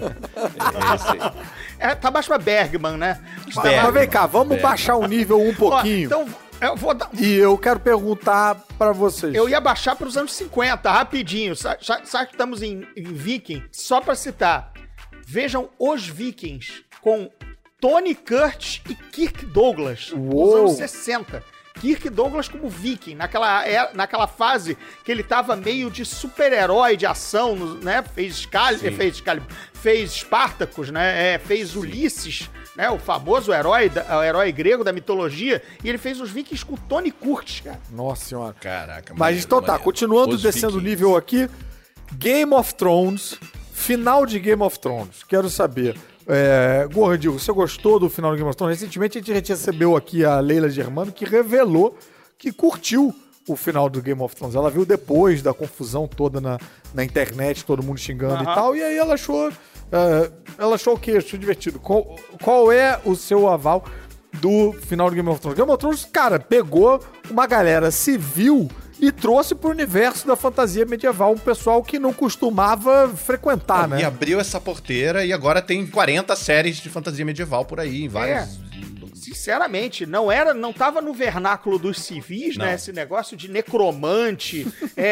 Esse aí. Tá baixo pra Bergman, né? Mas vem cá, vamos baixar o nível um pouquinho. Então, eu vou dar... E eu quero perguntar pra vocês. Eu ia baixar pros anos 50, rapidinho. Sabe que estamos em Viking? Só pra citar. Vejam Os Vikings com Tony Curtis e Kirk Douglas, nos anos 60. Kirk Douglas como viking, naquela fase que ele tava meio de super-herói de ação, né? Fez Spartacus, né? Fez Ulisses né? O famoso herói grego da mitologia, e ele fez os Vikings com o Tony Curtis, cara. Nossa senhora. Caraca, Mas então tá, continuando descendo o nível aqui, Game of Thrones, final de Game of Thrones. Quero saber, Gordinho, você gostou do final do Game of Thrones? Recentemente a gente recebeu aqui a Leila Germano, que revelou que curtiu o final do Game of Thrones. Ela viu depois da confusão toda na internet, todo mundo xingando e tal, e aí ela achou o quê? Achou divertido. Qual é o seu aval do final do Game of Thrones? Game of Thrones, cara, pegou uma galera civil e trouxe pro universo da fantasia medieval um pessoal que não costumava frequentar, né? E abriu essa porteira e agora tem 40 séries de fantasia medieval por aí, em vários... Sinceramente, não tava no vernáculo dos civis, né? Esse negócio de necromante,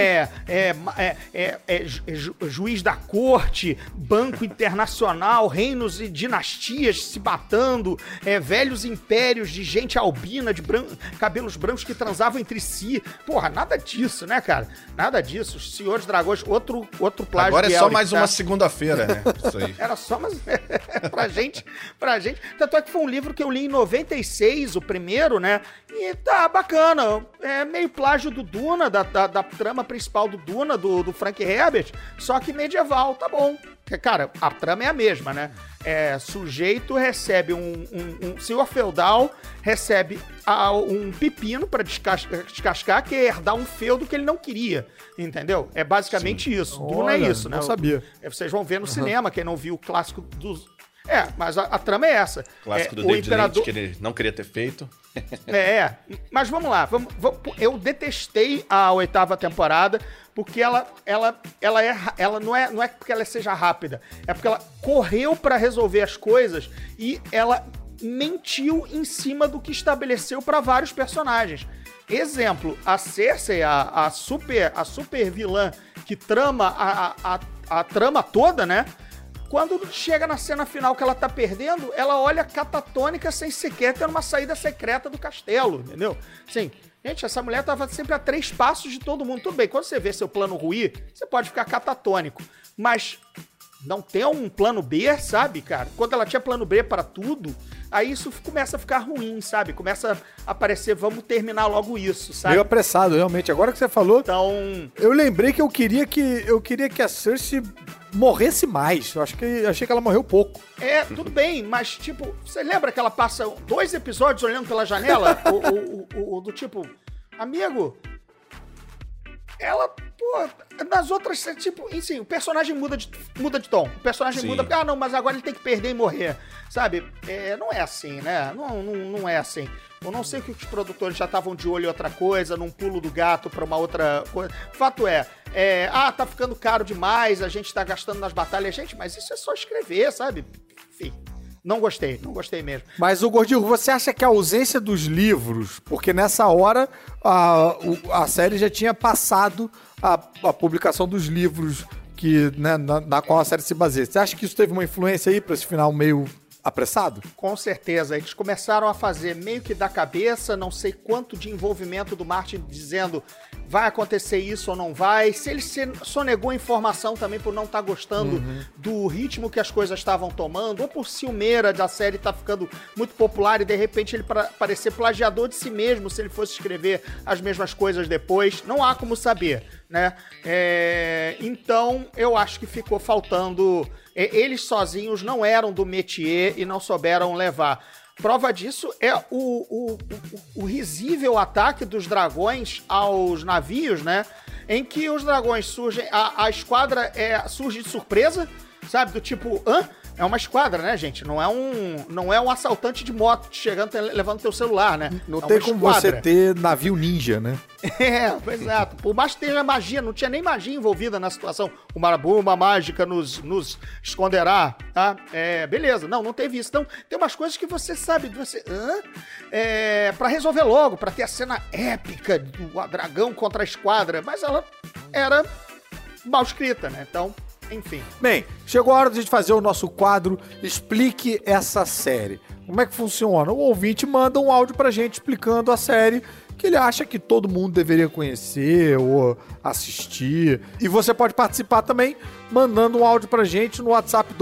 juiz da corte, banco internacional, reinos e dinastias se matando, velhos impérios de gente albina, de cabelos brancos que transavam entre si. Porra, nada disso, né, cara? Nada disso. Os Senhores Dragões, outro plágio. Agora é só mais uma segunda-feira, né? Isso aí. Era só mais... pra gente. Tanto é que foi um livro que eu li em 96, o primeiro, né? E tá bacana. É meio plágio do Duna, da trama principal do Duna, do Frank Herbert, só que medieval, tá bom. Cara, a trama é a mesma, né? Sujeito recebe um senhor feudal, recebe um pepino pra descascar, que é herdar um feudo que ele não queria, entendeu? É basicamente isso. Duna é isso, né? Não sabia. Vocês vão ver no cinema, quem não viu o clássico dos... mas a trama é essa. Clássico do David Lynch, que ele não queria ter feito. Mas vamos lá. Eu detestei a 8ª temporada, porque ela não é porque ela seja rápida, é porque ela correu pra resolver as coisas e ela mentiu em cima do que estabeleceu pra vários personagens. Exemplo, a Cersei, a super vilã que trama a trama toda, né? Quando chega na cena final que ela tá perdendo, ela olha catatônica sem sequer ter uma saída secreta do castelo, entendeu? Assim, gente, essa mulher tava sempre a 3 passos de todo mundo. Tudo bem, quando você vê seu plano ruir, você pode ficar catatônico. Mas não ter um plano B, sabe, cara? Quando ela tinha plano B para tudo, aí isso começa a ficar ruim, sabe? Começa a aparecer, vamos terminar logo isso, sabe? Meio apressado, realmente. Agora que você falou, então... eu lembrei que eu queria que a Cersei morresse mais. Achei que ela morreu pouco. Tudo bem, mas, tipo, você lembra que ela passa 2 episódios olhando pela janela? do tipo, amigo, ela, pô, nas outras, tipo, enfim, o personagem muda de tom. O personagem muda, não, mas agora ele tem que perder e morrer, sabe? Não é assim, né? Não é assim. Eu não sei que os produtores já estavam de olho em outra coisa, num pulo do gato pra uma outra coisa. Fato tá ficando caro demais, a gente tá gastando nas batalhas. Gente, mas isso é só escrever, sabe? Enfim, não gostei mesmo. Mas, Gordinho, você acha que a ausência dos livros, porque nessa hora a série já tinha passado a publicação dos livros que, né, na qual a série se baseia. Você acha que isso teve uma influência aí pra esse final meio apressado? Com certeza. Eles começaram a fazer meio que da cabeça, não sei quanto de envolvimento do Martin dizendo vai acontecer isso ou não vai. Se ele sonegou a informação também por não estar gostando do ritmo que as coisas estavam tomando, ou por ciumeira da série estar ficando muito popular e de repente ele parecer plagiador de si mesmo se ele fosse escrever as mesmas coisas depois. Não há como saber, né? Então, eu acho que ficou faltando... Eles sozinhos não eram do métier e não souberam levar. Prova disso é o risível ataque dos dragões aos navios, né? Em que os dragões surgem... A esquadra surge de surpresa, sabe? Do tipo, É uma esquadra, né, gente? Não é um assaltante de moto chegando, levando teu celular, né? Não tem como você ter navio ninja, né? Exato. Por mais que tenha magia, não tinha nem magia envolvida na situação. Uma mágica nos esconderá, tá? Beleza. Não teve isso. Então, tem umas coisas que você sabe, pra resolver logo, pra ter a cena épica do dragão contra a esquadra, mas ela era mal escrita, né? Então... Enfim. Bem, chegou a hora de a gente fazer o nosso quadro Explique essa série. Como é que funciona? O ouvinte manda um áudio pra gente explicando a série que ele acha que todo mundo deveria conhecer ou assistir. E você pode participar também mandando um áudio pra gente no WhatsApp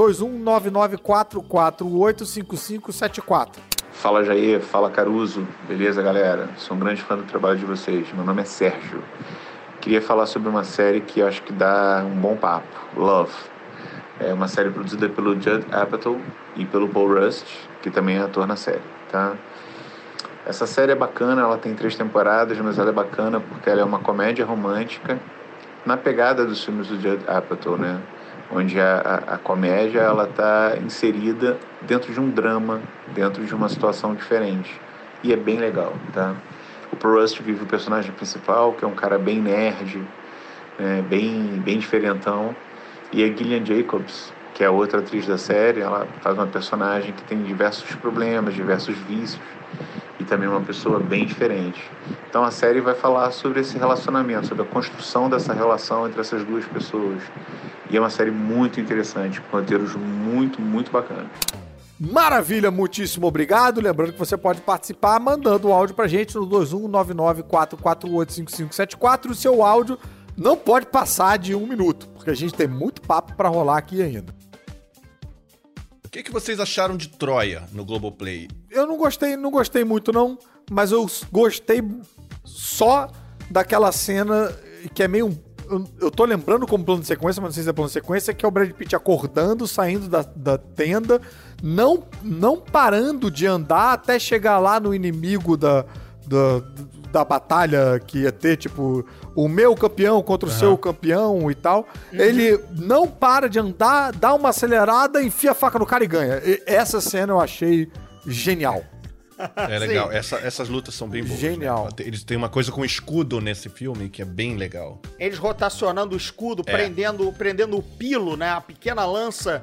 21994485574. Fala Jair, fala Caruso, beleza galera? Sou um grande fã do trabalho de vocês, meu nome é Sérgio. Queria falar sobre uma série que eu acho que dá um bom papo, Love. É uma série produzida pelo Judd Apatow e pelo Paul Rust, que também é ator na série, tá? Essa série é bacana, ela tem 3 temporadas, mas ela é bacana porque ela é uma comédia romântica na pegada dos filmes do Judd Apatow, né? Onde a comédia ela tá inserida dentro de um drama, dentro de uma situação diferente. E é bem legal, tá? O Paul Rust vive o personagem principal, que é um cara bem nerd, né? bem diferentão. E a Gillian Jacobs, que é a outra atriz da série, ela faz uma personagem que tem diversos problemas, diversos vícios. E também uma pessoa bem diferente. Então a série vai falar sobre esse relacionamento, sobre a construção dessa relação entre essas duas pessoas. E é uma série muito interessante, com roteiros muito, muito bacanas. Maravilha, muitíssimo obrigado. Lembrando que você pode participar mandando o áudio pra gente no 21994485574. O seu áudio não pode passar de 1 minuto, porque a gente tem muito papo pra rolar aqui ainda. O que vocês acharam de Troia no Globoplay? Eu não gostei muito não, mas eu gostei só daquela cena que é meio... Eu tô lembrando como plano de sequência, mas não sei se é plano de sequência, que é o Brad Pitt acordando, saindo da tenda, não parando de andar até chegar lá no inimigo da batalha que ia ter, tipo, o meu campeão contra o seu campeão e tal. Ele não para de andar, dá uma acelerada, enfia a faca no cara e ganha. Essa cena eu achei genial. É legal, essas lutas são bem boas. Genial. Né? Eles têm uma coisa com escudo nesse filme que é bem legal. Eles rotacionando o escudo, prendendo o pilo, né? A pequena lança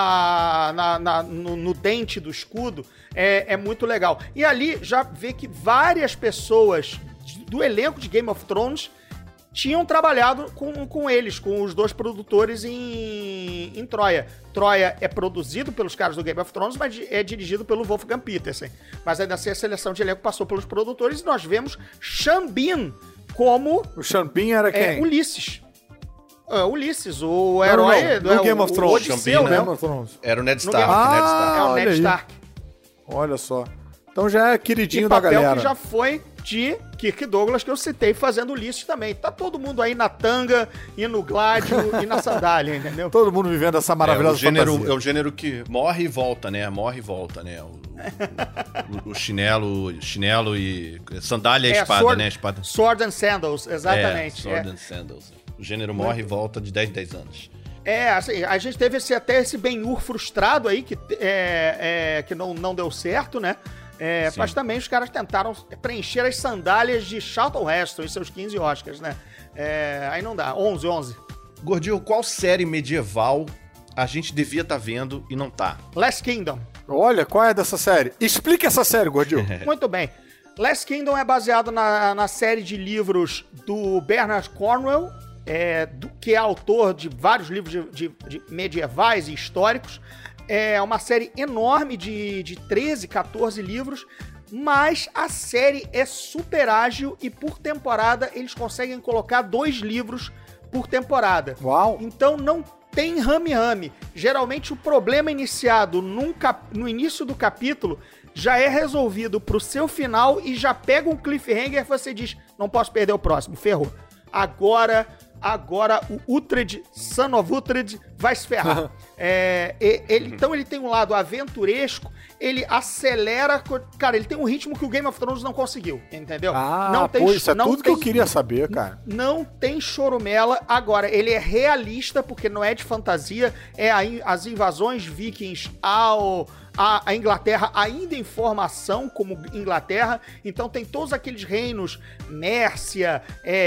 no dente do escudo. É muito legal. E ali já vê que várias pessoas do elenco de Game of Thrones tinham trabalhado com eles, com os 2 produtores em Troia. Troia é produzido pelos caras do Game of Thrones, mas é dirigido pelo Wolfgang Petersen. Mas ainda assim a seleção de elenco passou pelos produtores e nós vemos Sean Bean como... O Sean Bean era quem? Ulisses. Ulisses, o herói do Game of Thrones. Odisseu, né? Era o Ned Stark. É o Ned Stark. Olha só. Então já é queridinho da galera. E papel que já foi de Kirk Douglas, que eu citei, fazendo Ulisses também. Tá todo mundo aí na tanga, e no gládio, e na sandália, entendeu? Todo mundo vivendo essa maravilhosa fantasia. É o gênero que morre e volta, né? Morre e volta, né? O chinelo e... Sandália e espada, né? Espada. Sword and Sandals, exatamente. Sword and Sandals. O gênero morre e volta de 10 em 10 anos. Assim, a gente teve até esse Ben-Hur frustrado aí, que não deu certo, né? Mas também os caras tentaram preencher as sandálias de Charlton Heston em seus 15 Oscars, né? Aí não dá. 11. Gordinho, qual série medieval a gente devia estar vendo e não tá? Last Kingdom. Olha, qual é dessa série? Explica essa série, Gordinho. Muito bem. Last Kingdom é baseado na série de livros do Bernard Cornwell, que é autor de vários livros de medievais e históricos. É uma série enorme de 13, 14 livros, mas a série é super ágil e por temporada eles conseguem colocar 2 livros por temporada. Uau! Então não tem rame-rame. Geralmente o problema iniciado no início do capítulo já é resolvido pro seu final e já pega um cliffhanger e você diz, não posso perder o próximo, ferrou. Agora o Uhtred, Son of Uhtred, vai se ferrar. Então ele tem um lado aventuresco, ele acelera... Cara, ele tem um ritmo que o Game of Thrones não conseguiu, entendeu? Isso é tudo que eu queria saber, cara. Não tem chorumela. Agora, ele é realista, porque não é de fantasia, as invasões vikings a Inglaterra ainda em formação como Inglaterra, então tem todos aqueles reinos, Mércia,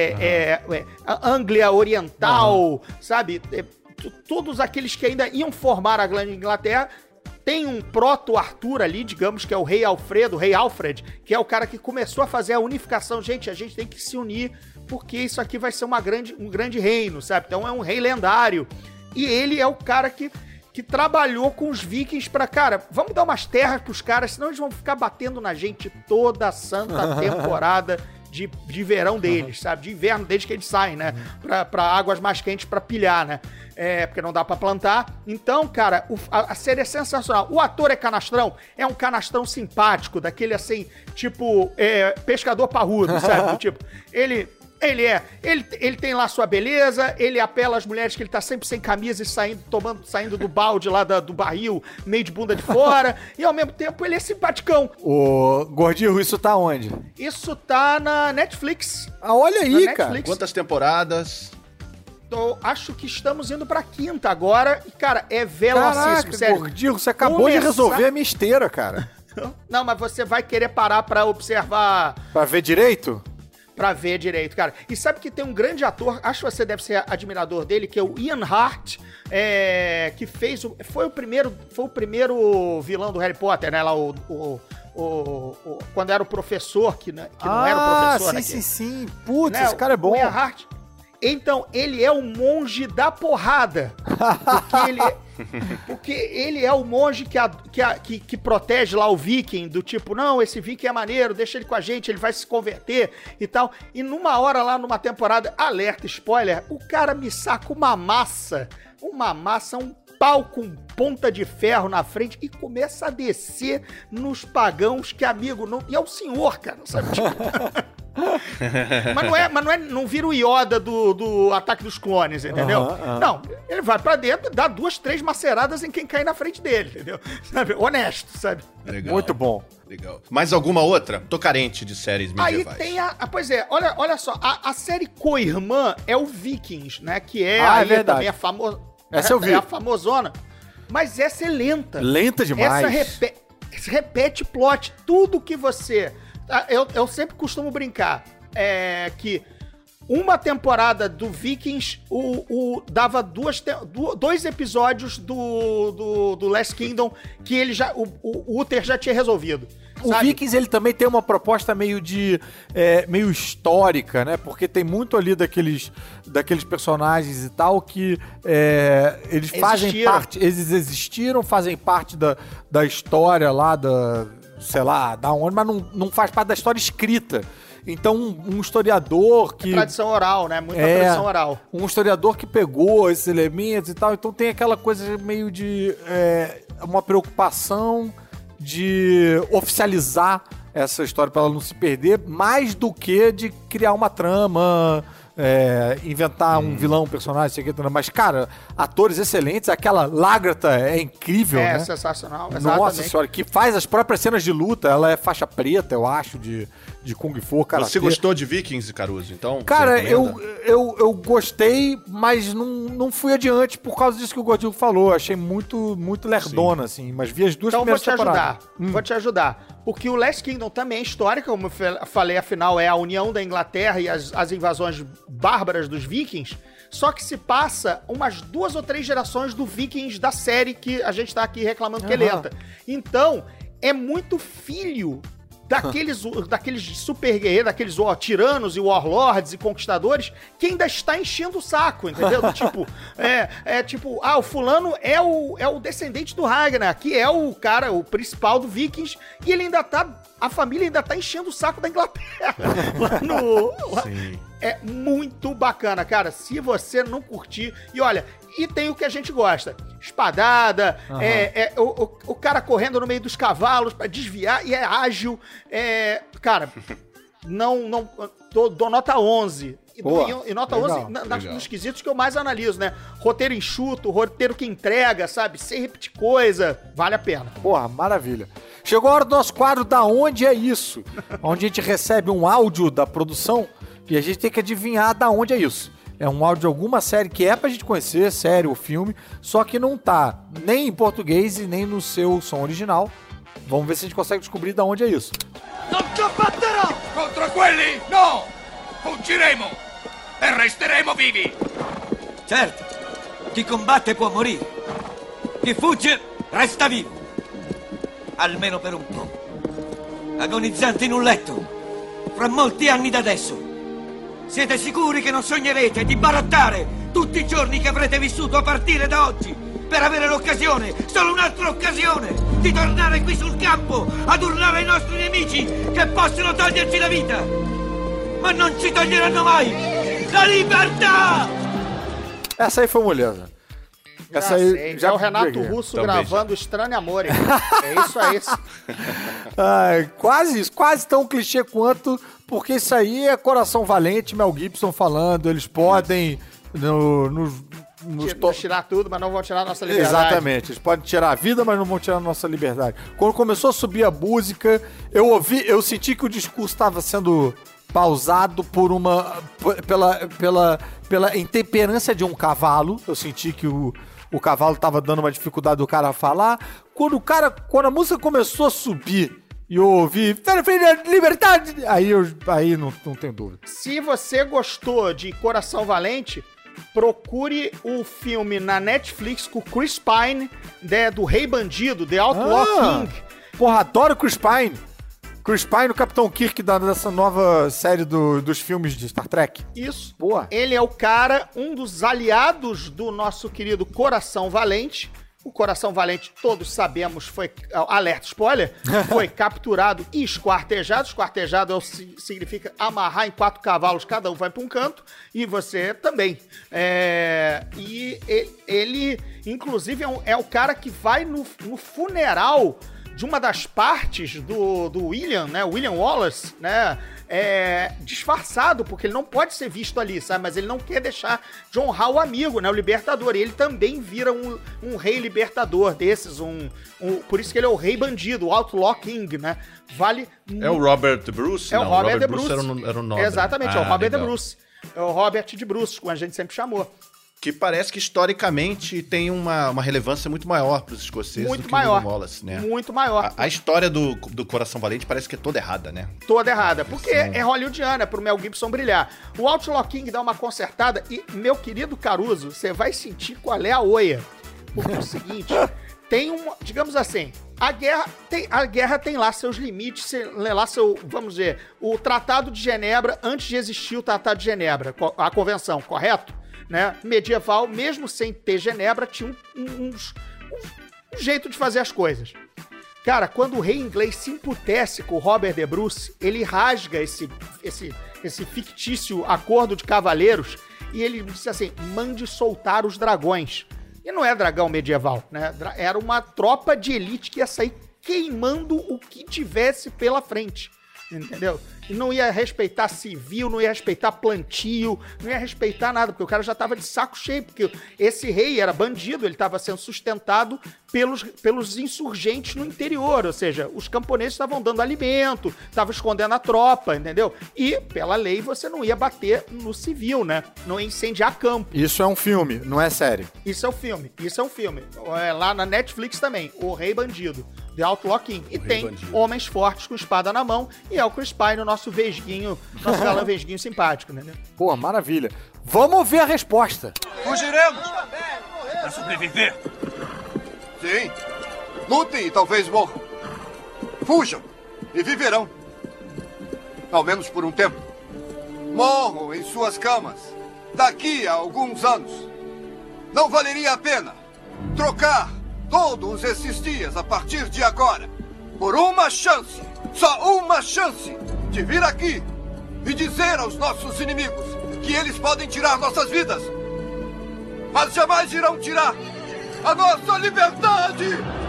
Anglia Oriental, sabe? Todos aqueles que ainda iam formar a grande Inglaterra. Tem um proto-Arthur ali, digamos, que é o rei Alfred, que é o cara que começou a fazer a unificação. Gente, a gente tem que se unir, porque isso aqui vai ser um grande reino, sabe? Então é um rei lendário. E ele é o cara que trabalhou com os vikings pra, cara, vamos dar umas terras pros caras, senão eles vão ficar batendo na gente toda a santa temporada de verão deles, sabe? De inverno deles que eles saem, né? Pra águas mais quentes pra pilhar, né? Porque não dá pra plantar. Então, cara, a série é sensacional. O ator é canastrão, é um canastrão simpático, daquele assim, tipo, pescador parrudo, sabe? Tipo, ele tem lá sua beleza, ele apela às mulheres que ele tá sempre sem camisa e saindo do balde lá do barril, meio de bunda de fora, e ao mesmo tempo ele é simpaticão. Ô, Gordinho, isso tá onde? Isso tá na Netflix. Ah, olha aí, cara. Quantas temporadas? Acho que estamos indo pra 5ª agora, e, cara, é velocíssimo, sério. Gordinho, você acabou de resolver a minha esteira, cara. Não, mas você vai querer parar pra observar... Pra ver direito? Pra ver direito, cara. E sabe que tem um grande ator, acho que você deve ser admirador dele, que é o Ian Hart, que fez... Foi o primeiro vilão do Harry Potter, né? Lá quando era o professor, que não era o professor. Sim. Putz, né? Esse cara é bom. O Ian Hart. Então, ele é o monge da porrada. Porque ele é o monge que protege lá o viking, do tipo, não, esse viking é maneiro, deixa ele com a gente, ele vai se converter e tal. E numa hora lá, numa temporada, alerta, spoiler, o cara me saca uma massa, um pau com ponta de ferro na frente e começa a descer nos pagãos que, amigo, não... E é o senhor, cara, sabe? Não vira o Yoda do Ataque dos Clones, entendeu? Não, ele vai pra dentro, dá 2, 3 maceradas em quem cai na frente dele, entendeu? Sabe? Honesto, sabe? Legal. Muito bom. Legal. Mais alguma outra? Tô carente de séries medievais. Aí tem pois é, olha só, a série co-irmã é o Vikings, né? Que é verdade. Também a famosa. Essa eu vi. É a famosona. Mas essa é lenta. Lenta demais. Essa repete plot. Tudo que você... Eu sempre costumo brincar que uma temporada do Vikings dava 2 episódios do Last Kingdom que ele já, o Uther já tinha resolvido. O Vikings, ele também tem uma proposta meio histórica, né? Porque tem muito ali daqueles personagens e tal que eles fazem parte... Eles existiram, fazem parte da história lá sei lá, da onde, mas não faz parte da história escrita. Então, um historiador que... tradição oral, né? Muita tradição oral. Um historiador que pegou esses elementos e tal, então tem aquela coisa meio de... uma preocupação de oficializar essa história para ela não se perder, mais do que de criar uma trama... inventar um vilão, um personagem, sei que, mas, cara, atores excelentes, aquela Lágrata é incrível, né? Sensacional, exatamente. Nossa senhora, que faz as próprias cenas de luta, ela é faixa preta, eu acho, de Kung Fu, cara. Você gostou de Vikings, Caruso, então? Cara, eu gostei, mas não fui adiante por causa disso que o Gordinho falou, achei muito lerdona, assim, mas vi as 2 primeiras temporadas. Vou te ajudar. Porque o Last Kingdom também é histórico, como eu falei, afinal é a união da Inglaterra e as invasões bárbaras dos vikings, só que se passa umas 2 ou 3 gerações do Vikings da série que a gente tá aqui reclamando que é lenta. Então, é muito filho daqueles super guerreiros, daqueles tiranos e warlords e conquistadores que ainda está enchendo o saco, entendeu? Tipo, o fulano é o descendente do Ragnar, que é o cara, o principal do Vikings, e ele ainda a família ainda tá enchendo o saco da Inglaterra. Sim. É muito bacana, cara, se você não curtir, e olha, e tem o que a gente gosta, espadada, o cara correndo no meio dos cavalos pra desviar, e é ágil, cara, dou nota 11. E nota legal, 11 nos quesitos que eu mais analiso, né? Roteiro enxuto, roteiro que entrega, sabe? Sem repetir coisa, vale a pena. Porra, maravilha. Chegou a hora do nosso quadro Da Onde É Isso? Onde a gente recebe um áudio da produção e a gente tem que adivinhar da onde é isso. É um áudio de alguma série que é pra gente conhecer, série ou filme, só que não tá nem em português e nem no seu som original. Vamos ver se a gente consegue descobrir da onde é isso. Non ci abbatterò! Contro quelli, no! Fuggiremo! E resteremo vivi! Certo, chi combatte può morire. Chi fugge resta vivo. Almeno per un po'. Agonizzante in un letto, fra molti anni da adesso. Siete sicuri che non sognerete di barattare tutti i giorni che avrete vissuto a partire da oggi per avere l'occasione, solo un'altra occasione, di tornare qui sul campo ad urlare ai nostri nemici che possono toglierci la vita? ma non ci toglieranno mai la libertà! Essa aí foi moleza. Essa aí sei. Já é o Renato Russo Também gravando Estranho Amor. É isso aí. Ai, quase tão clichê quanto, porque isso aí é Coração Valente, Mel Gibson falando, eles podem nos tirar tudo, mas não vão tirar a nossa liberdade. Exatamente, eles podem tirar a vida, mas não vão tirar a nossa liberdade. Quando começou a subir a música, eu senti que o discurso estava sendo pausado pela intemperância de um cavalo. Eu senti que o cavalo tava dando uma dificuldade do cara falar. Quando a música começou a subir e eu ouvi liberdade, aí não tenho dúvida. Se você gostou de Coração Valente, procure o filme na Netflix com o Chris Pine, do Rei Bandido, The Outlaw King. Porra, adoro Chris Pine. Chris Pine, o Capitão Kirk dessa nova série dos filmes de Star Trek. Isso. Boa. Ele é o cara, um dos aliados do nosso querido Coração Valente. O Coração Valente, todos sabemos, foi, alerta spoiler, foi capturado e esquartejado. Esquartejado significa amarrar em 4 cavalos, cada um vai para um canto, e você também. E ele inclusive, é o cara que vai no funeral de uma das partes do William, né? William Wallace, né? Disfarçado, porque ele não pode ser visto ali, sabe? Mas ele não quer deixar de honrar o amigo, né? O libertador. E ele também vira um rei libertador desses, por isso que ele é o rei bandido, o Outlaw King, né? Vale... É o Robert Bruce? É o Robert de Bruce. Era o nome. Exatamente, é o Robert de Bruce. É o Robert de Bruce, como a gente sempre chamou. Que parece que historicamente tem uma relevância muito maior para os escoceses do que o William Wallace, né? Muito maior. A história do Coração Valente parece que é toda errada, né? Toda errada, porque é hollywoodiana, é pro Mel Gibson brilhar. O Outlaw King dá uma consertada e, meu querido Caruso, você vai sentir qual é a oia. Porque é o seguinte, digamos assim, a guerra tem lá seus limites, lá vamos dizer, o Tratado de Genebra, antes de existir o Tratado de Genebra, a convenção, correto? Né? Medieval, mesmo sem ter Genebra, tinha um jeito de fazer as coisas. Cara, quando o rei inglês se emputece com o Robert de Bruce, ele rasga esse fictício acordo de cavaleiros e ele disse assim, mande soltar os dragões. E não é dragão medieval, né? Era uma tropa de elite que ia sair queimando o que tivesse pela frente. Entendeu? E não ia respeitar civil, não ia respeitar plantio, não ia respeitar nada, porque o cara já tava de saco cheio, porque esse rei era bandido, ele tava sendo sustentado pelos insurgentes no interior, ou seja, os camponeses estavam dando alimento, estavam escondendo a tropa, entendeu? E, pela lei, você não ia bater no civil, né? Não ia incendiar campo. Isso é um filme, não é série. Isso é um filme. Lá na Netflix também, O Rei Bandido, The Outlaw King. E tem bandido. Homens fortes com espada na mão, e é o Chris Pine, o nosso vesguinho, nosso galã vesguinho simpático, né? Pô, maravilha. Vamos ver a resposta. Fugiremos para sobreviver. Sim. Lutem e talvez morram. Fujam e viverão. Ao menos por um tempo. Morram em suas camas. Daqui a alguns anos. Não valeria a pena trocar todos esses dias a partir de agora por uma chance, só uma chance, de vir aqui e dizer aos nossos inimigos que eles podem tirar nossas vidas, mas jamais irão tirar a nossa liberdade!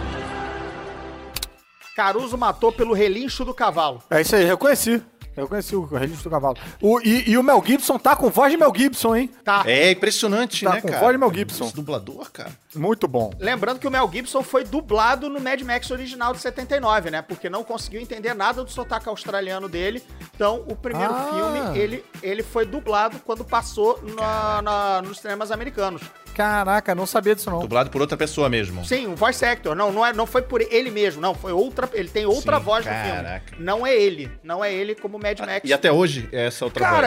Caruso matou pelo relincho do cavalo. É isso aí, reconheci o relincho do cavalo. E o Mel Gibson tá com voz de Mel Gibson, hein? Tá. É impressionante, tá né, com cara? voz de Mel Gibson. Esse dublador, cara. Muito bom. Lembrando que o Mel Gibson foi dublado no Mad Max original de 79, né? Porque não conseguiu entender nada do sotaque australiano dele. Então, o primeiro filme, ele foi dublado quando passou nos cinemas americanos. Caraca, não sabia disso não. Dublado por outra pessoa mesmo. Sim, um voice actor. Não foi por ele mesmo, não. Foi outra. Ele tem outra voz no filme. Não é ele como Mad Max. E até hoje é essa outra voz. Cara,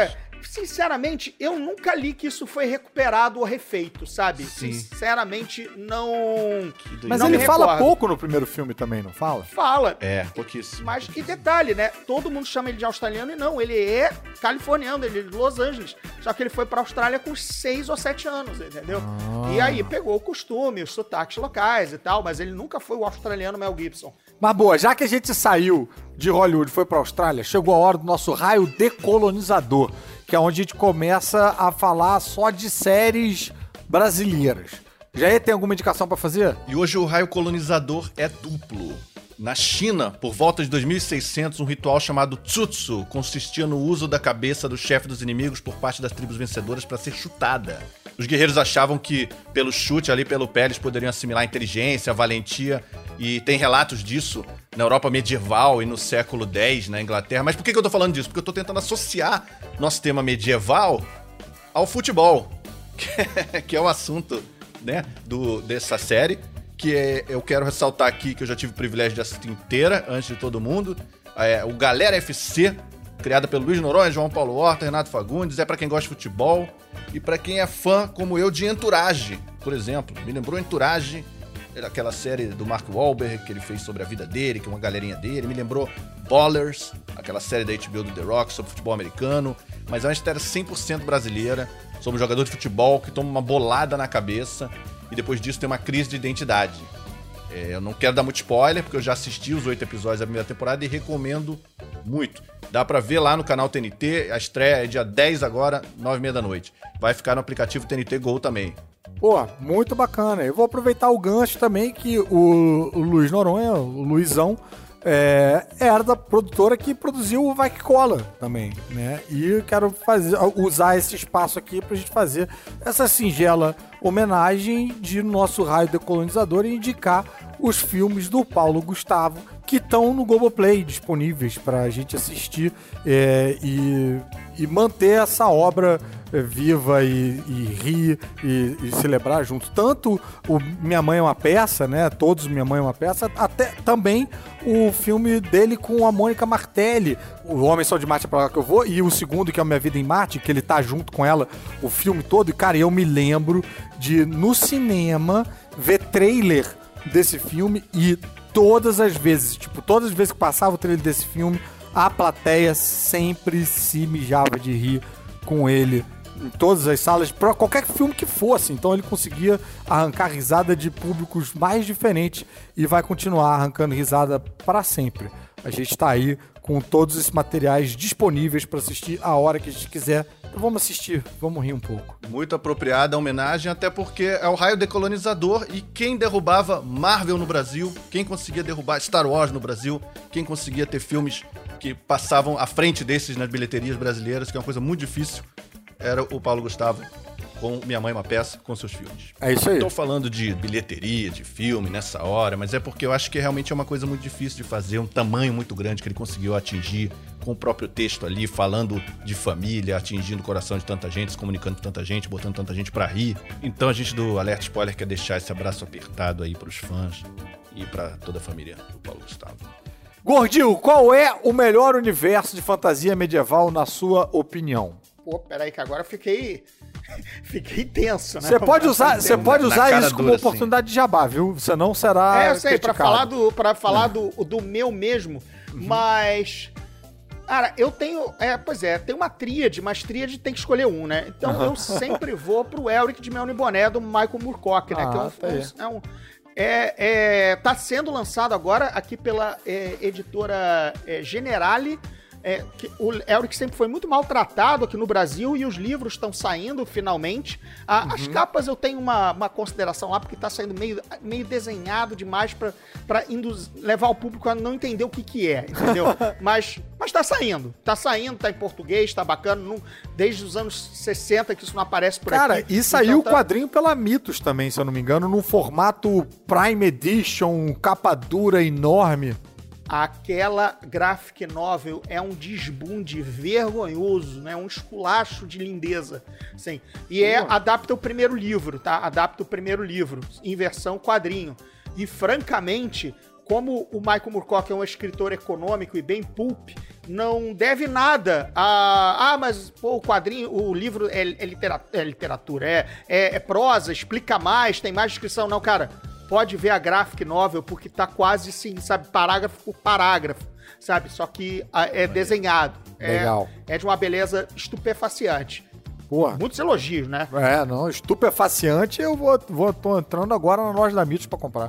sinceramente, eu nunca li que isso foi recuperado ou refeito, sabe? Sim. Sinceramente, não... Mas não ele me fala recordo. pouco no primeiro filme também, não fala? Fala. Pouquíssimo. Mas que detalhe, né? Todo mundo chama ele de australiano e não, ele é californiano, ele é de Los Angeles. Só que ele foi pra Austrália com 6 ou 7 anos, entendeu? E aí pegou o costume, os sotaques locais e tal, mas ele nunca foi o australiano Mel Gibson. Mas boa, já que a gente saiu de Hollywood e foi pra Austrália, chegou a hora do nosso raio decolonizador, que é onde a gente começa a falar só de séries brasileiras. Já tem alguma indicação pra fazer? E hoje o raio colonizador é duplo. Na China, por volta de 2600, um ritual chamado Tsutsu consistia no uso da cabeça do chefe dos inimigos por parte das tribos vencedoras para ser chutada. Os guerreiros achavam que, pelo chute ali pelo pé, eles poderiam assimilar a inteligência, a valentia, e tem relatos disso na Europa medieval e no século X, na Inglaterra. Mas por que eu tô falando disso? Porque eu tô tentando associar nosso tema medieval ao futebol, que é o assunto, né, dessa série, eu quero ressaltar aqui que eu já tive o privilégio de assistir inteira, antes de todo mundo, o Galera FC, criada pelo Luiz Noronha, João Paulo Horta, Renato Fagundes, é pra quem gosta de futebol e pra quem é fã, como eu, de Entourage, por exemplo. Me lembrou Entourage, aquela série do Mark Wahlberg que ele fez sobre a vida dele, que é uma galerinha dele. Me lembrou Ballers, aquela série da HBO do The Rock sobre futebol americano. Mas é uma história 100% brasileira, sobre um jogador de futebol que toma uma bolada na cabeça e depois disso tem uma crise de identidade. Eu não quero dar muito spoiler, porque eu já assisti os 8 episódios da primeira temporada e recomendo muito. Dá pra ver lá no canal TNT, a estreia é dia 10 agora, 9h30 da noite. Vai ficar no aplicativo TNT Go também. Pô, muito bacana. Eu vou aproveitar o gancho também que o Luiz Noronha, o Luizão, era da produtora que produziu o Vai Que Cola também, né? E eu quero usar esse espaço aqui pra gente fazer essa singela homenagem de nosso raio decolonizador e indicar os filmes do Paulo Gustavo que estão no Globoplay disponíveis pra gente assistir e manter essa obra viva e rir e celebrar junto. Tanto o Minha Mãe é uma Peça, né? Todos Minha Mãe é uma Peça, até também o filme dele com a Mônica Martelli, O Homem Só de Marte é Pra Lá Que Eu Vou, e o segundo, que é o Minha Vida em Marte, que ele tá junto com ela o filme todo. E, cara, eu me lembro de, no cinema, ver trailer desse filme e todas as vezes que passava o trailer desse filme, a plateia sempre se mijava de rir com ele em todas as salas, pra qualquer filme que fosse. Então ele conseguia arrancar risada de públicos mais diferentes e vai continuar arrancando risada para sempre. A gente tá aí com todos esses materiais disponíveis para assistir a hora que a gente quiser. Então vamos assistir, vamos rir um pouco. Muito apropriada a homenagem, até porque é o raio decolonizador, e quem derrubava Marvel no Brasil, quem conseguia derrubar Star Wars no Brasil, quem conseguia ter filmes que passavam à frente desses nas bilheterias brasileiras, que é uma coisa muito difícil, era o Paulo Gustavo, com Minha Mãe é uma Peça, com seus filmes. É isso aí. Tô falando de bilheteria, de filme nessa hora, mas é porque eu acho que realmente é uma coisa muito difícil de fazer, um tamanho muito grande que ele conseguiu atingir com o próprio texto ali, falando de família, atingindo o coração de tanta gente, se comunicando com tanta gente, botando tanta gente pra rir. Então a gente do Alerta Spoiler quer deixar esse abraço apertado aí pros fãs e pra toda a família do Paulo Gustavo. Gordinho, qual é o melhor universo de fantasia medieval na sua opinião? Pô, peraí que agora eu fiquei tenso, né? Você pode usar isso como oportunidade de jabá, viu? Você não será eu sei, criticado. pra falar do meu mesmo, mas... Cara, eu tenho... tem uma tríade, mas tríade tem que escolher um, né? Então eu sempre vou pro Elric de Melny Boné, do Michael Moorcock, né? Que tá sendo lançado agora aqui pela editora Generale. O Elric sempre foi muito maltratado aqui no Brasil e os livros estão saindo finalmente. As capas eu tenho uma consideração lá, porque tá saindo meio desenhado demais pra levar o público a não entender o que é, entendeu? mas tá saindo, tá em português, tá bacana, desde os anos 60 que isso não aparece por aqui. Cara, e saiu o quadrinho pela Mitos também, se eu não me engano, num formato Prime Edition, capa dura enorme. Aquela graphic novel é um desbunde vergonhoso, né? Um esculacho de lindeza, assim. E adapta o primeiro livro, tá? Adapta o primeiro livro, em versão quadrinho. E, francamente, como o Michael Moorcock é um escritor econômico e bem pulp, não deve nada a... mas pô, o quadrinho, o livro é literatura, é prosa, explica mais, tem mais descrição. Não, cara, pode ver a graphic novel, porque tá quase assim, sabe, parágrafo por parágrafo, sabe? Só que é desenhado. Legal. É de uma beleza estupefaciente. Porra. Muitos elogios, né? Não, estupefaciente, tô entrando agora na loja da Mitos pra comprar.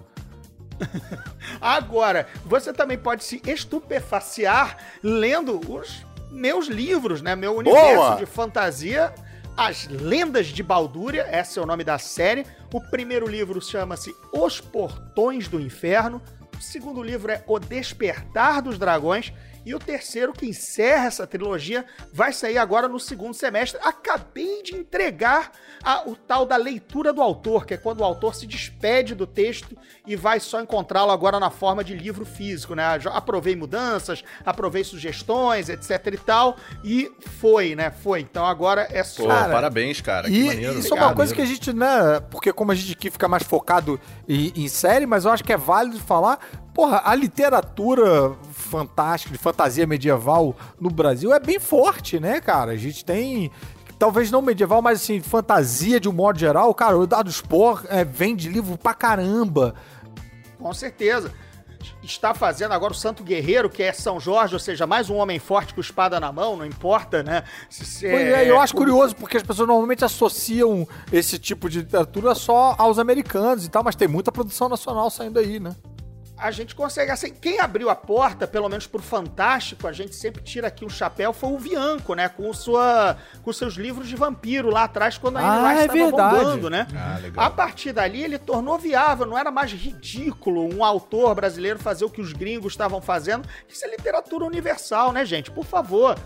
Agora, você também pode se estupefaciar lendo os meus livros, né? Meu universo de fantasia, As Lendas de Baldúria, esse é o nome da série. O primeiro livro chama-se Os Portões do Inferno. O segundo livro é O Despertar dos Dragões. E o terceiro, que encerra essa trilogia, vai sair agora no segundo semestre. Acabei de entregar o tal da leitura do autor, que é quando o autor se despede do texto e vai só encontrá-lo agora na forma de livro físico, né? Já aprovei mudanças, aprovei sugestões, etc e tal, e foi, né? Foi. Então agora é só... Pô, parabéns, cara. Que maneiro. Isso é uma coisa que a gente, né? Porque como a gente aqui fica mais focado em série, mas eu acho que é válido falar... Porra, a literatura fantástica, de fantasia medieval no Brasil é bem forte, né, cara? A gente tem, talvez não medieval, mas assim, fantasia de um modo geral. Cara, o Dado Spor vende livro pra caramba. Com certeza. Está fazendo agora o Santo Guerreiro, que é São Jorge, ou seja, mais um homem forte com espada na mão, não importa, né? Eu acho curioso, porque as pessoas normalmente associam esse tipo de literatura só aos americanos e tal, mas tem muita produção nacional saindo aí, né? A gente consegue, assim, quem abriu a porta, pelo menos pro Fantástico, a gente sempre tira aqui um chapéu, foi o Vianco, né, com seus livros de vampiro lá atrás, quando a Anne Rice estava bombando, né? Legal. A partir dali, ele tornou viável, não era mais ridículo um autor brasileiro fazer o que os gringos estavam fazendo, isso é literatura universal, né, gente? Por favor.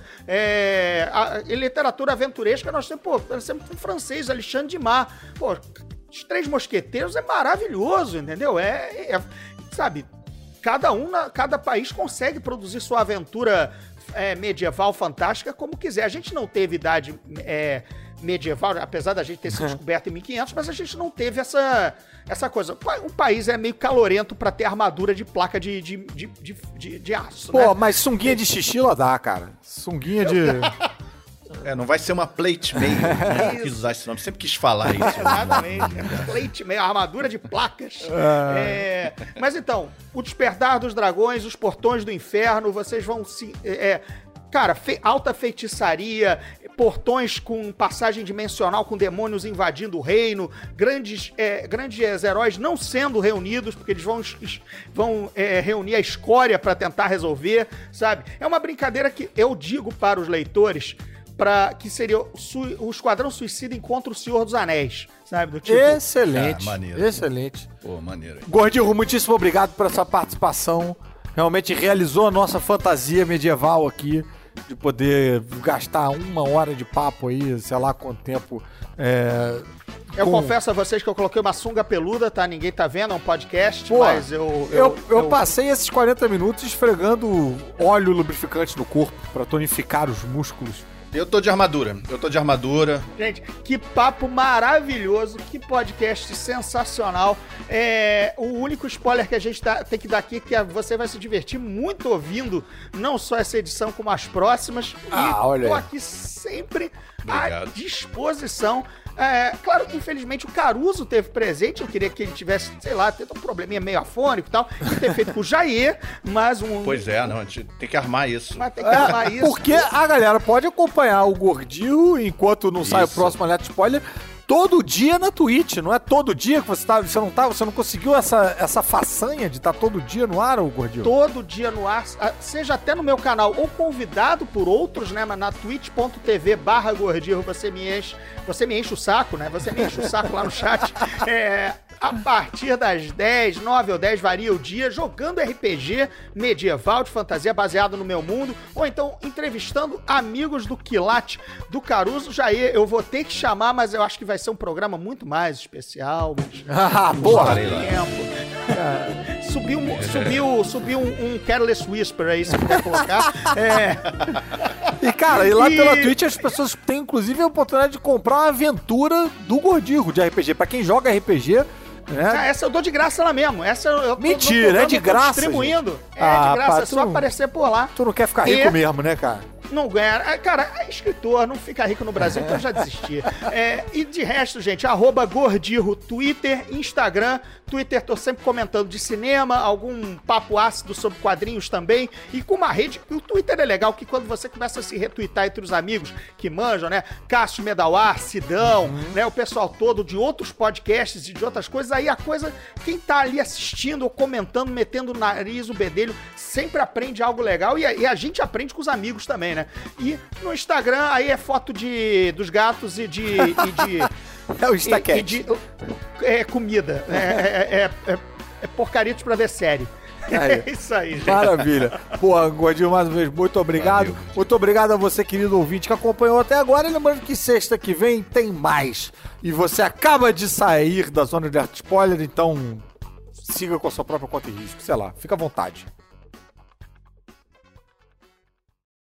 Literatura aventuresca, nós temos, um francês, Alexandre Dumas, Os Três Mosqueteiros é maravilhoso, entendeu? Sabe, cada país consegue produzir sua aventura medieval fantástica como quiser. A gente não teve idade medieval, apesar da gente ter sido descoberto em 1500, mas a gente não teve essa coisa. O país é meio calorento pra ter armadura de placa de aço, né? Mas sunguinha de xixila dá, cara. Sunguinha de... não vai ser uma plate mail. Não quis usar esse nome, sempre quis falar isso. Exatamente. Plate mail, armadura de placas. Mas então, o Despertar dos Dragões, Os Portões do Inferno, vocês vão se... cara, alta feitiçaria, portões com passagem dimensional, com demônios invadindo o reino, grandes heróis não sendo reunidos, porque eles vão reunir a escória pra tentar resolver, sabe? É uma brincadeira que eu digo para os leitores... que seria o Esquadrão Suicida contra o Senhor dos Anéis, sabe? Do tipo... Excelente, maneiro. excelente. Pô, maneiro. Gordinho, muitíssimo obrigado por essa participação. Realmente realizou a nossa fantasia medieval aqui, de poder gastar 1 hora de papo aí, sei lá quanto tempo. Eu confesso a vocês que eu coloquei uma sunga peluda, tá? Ninguém tá vendo, é um podcast, mas eu passei esses 40 minutos esfregando óleo lubrificante no corpo pra tonificar os músculos. Eu tô de armadura. Gente, que papo maravilhoso, que podcast sensacional. O único spoiler que a gente tem que dar aqui é que você vai se divertir muito ouvindo não só essa edição, como as próximas. Olha tô aí. aqui sempre à disposição. Claro que, infelizmente, o Caruso teve presente. Eu queria que ele tivesse, sei lá, tendo um probleminha meio afônico e tal, e ter feito com o Jair, mas Pois não, a gente tem que armar isso. Mas tem que armar isso. Porque a galera pode acompanhar o Gordinho enquanto não sai o próximo alerta spoiler todo dia na Twitch, não é todo dia que você não conseguiu essa façanha de estar todo dia no ar, ô Gordinho? Todo dia no ar, seja até no meu canal ou convidado por outros, né, mas na twitch.tv/Gordinho você me enche o saco, né, você me enche o saco lá no chat, a partir das 10, 9 ou 10, varia o dia, jogando RPG medieval de fantasia baseado no meu mundo, ou então entrevistando amigos do quilate do Caruso. Jair, eu vou ter que chamar, mas eu acho que vai ser um programa muito mais especial. Porra! Subiu um Careless Whisper aí, se puder colocar. E, cara, lá pela Twitch as pessoas têm, inclusive, a oportunidade de comprar uma aventura do Gordinho de RPG. Pra quem joga RPG, Essa eu dou de graça lá mesmo. Essa eu tô Mentira, é de graça, distribuindo. De graça, é só aparecer por lá. Tu não quer ficar rico mesmo, né, cara? Não ganha. Cara, escritor não fica rico no Brasil, então eu já desisti. E de resto, gente, @Gordirro, Twitter, Instagram. Twitter, tô sempre comentando de cinema, algum papo ácido sobre quadrinhos também. E com uma rede, o Twitter é legal, que quando você começa a se retweetar entre os amigos que manjam, né? Cássio Medawar, Sidão, né? O pessoal todo de outros podcasts e de outras coisas, aí a coisa, quem tá ali assistindo ou comentando, metendo o nariz, o bedelho, sempre aprende algo legal e a gente aprende com os amigos também, né? E no Instagram, aí é foto dos gatos e de é o Instacat. Comida. É porcaritos pra ver série. É isso aí, gente. Maravilha. Pô, Gordinho, mais uma vez, muito obrigado. Valeu. Muito obrigado a você, querido ouvinte, que acompanhou até agora. E lembrando que sexta que vem tem mais. E você acaba de sair da zona de spoiler, então siga com a sua própria conta e risco. Sei lá, fica à vontade.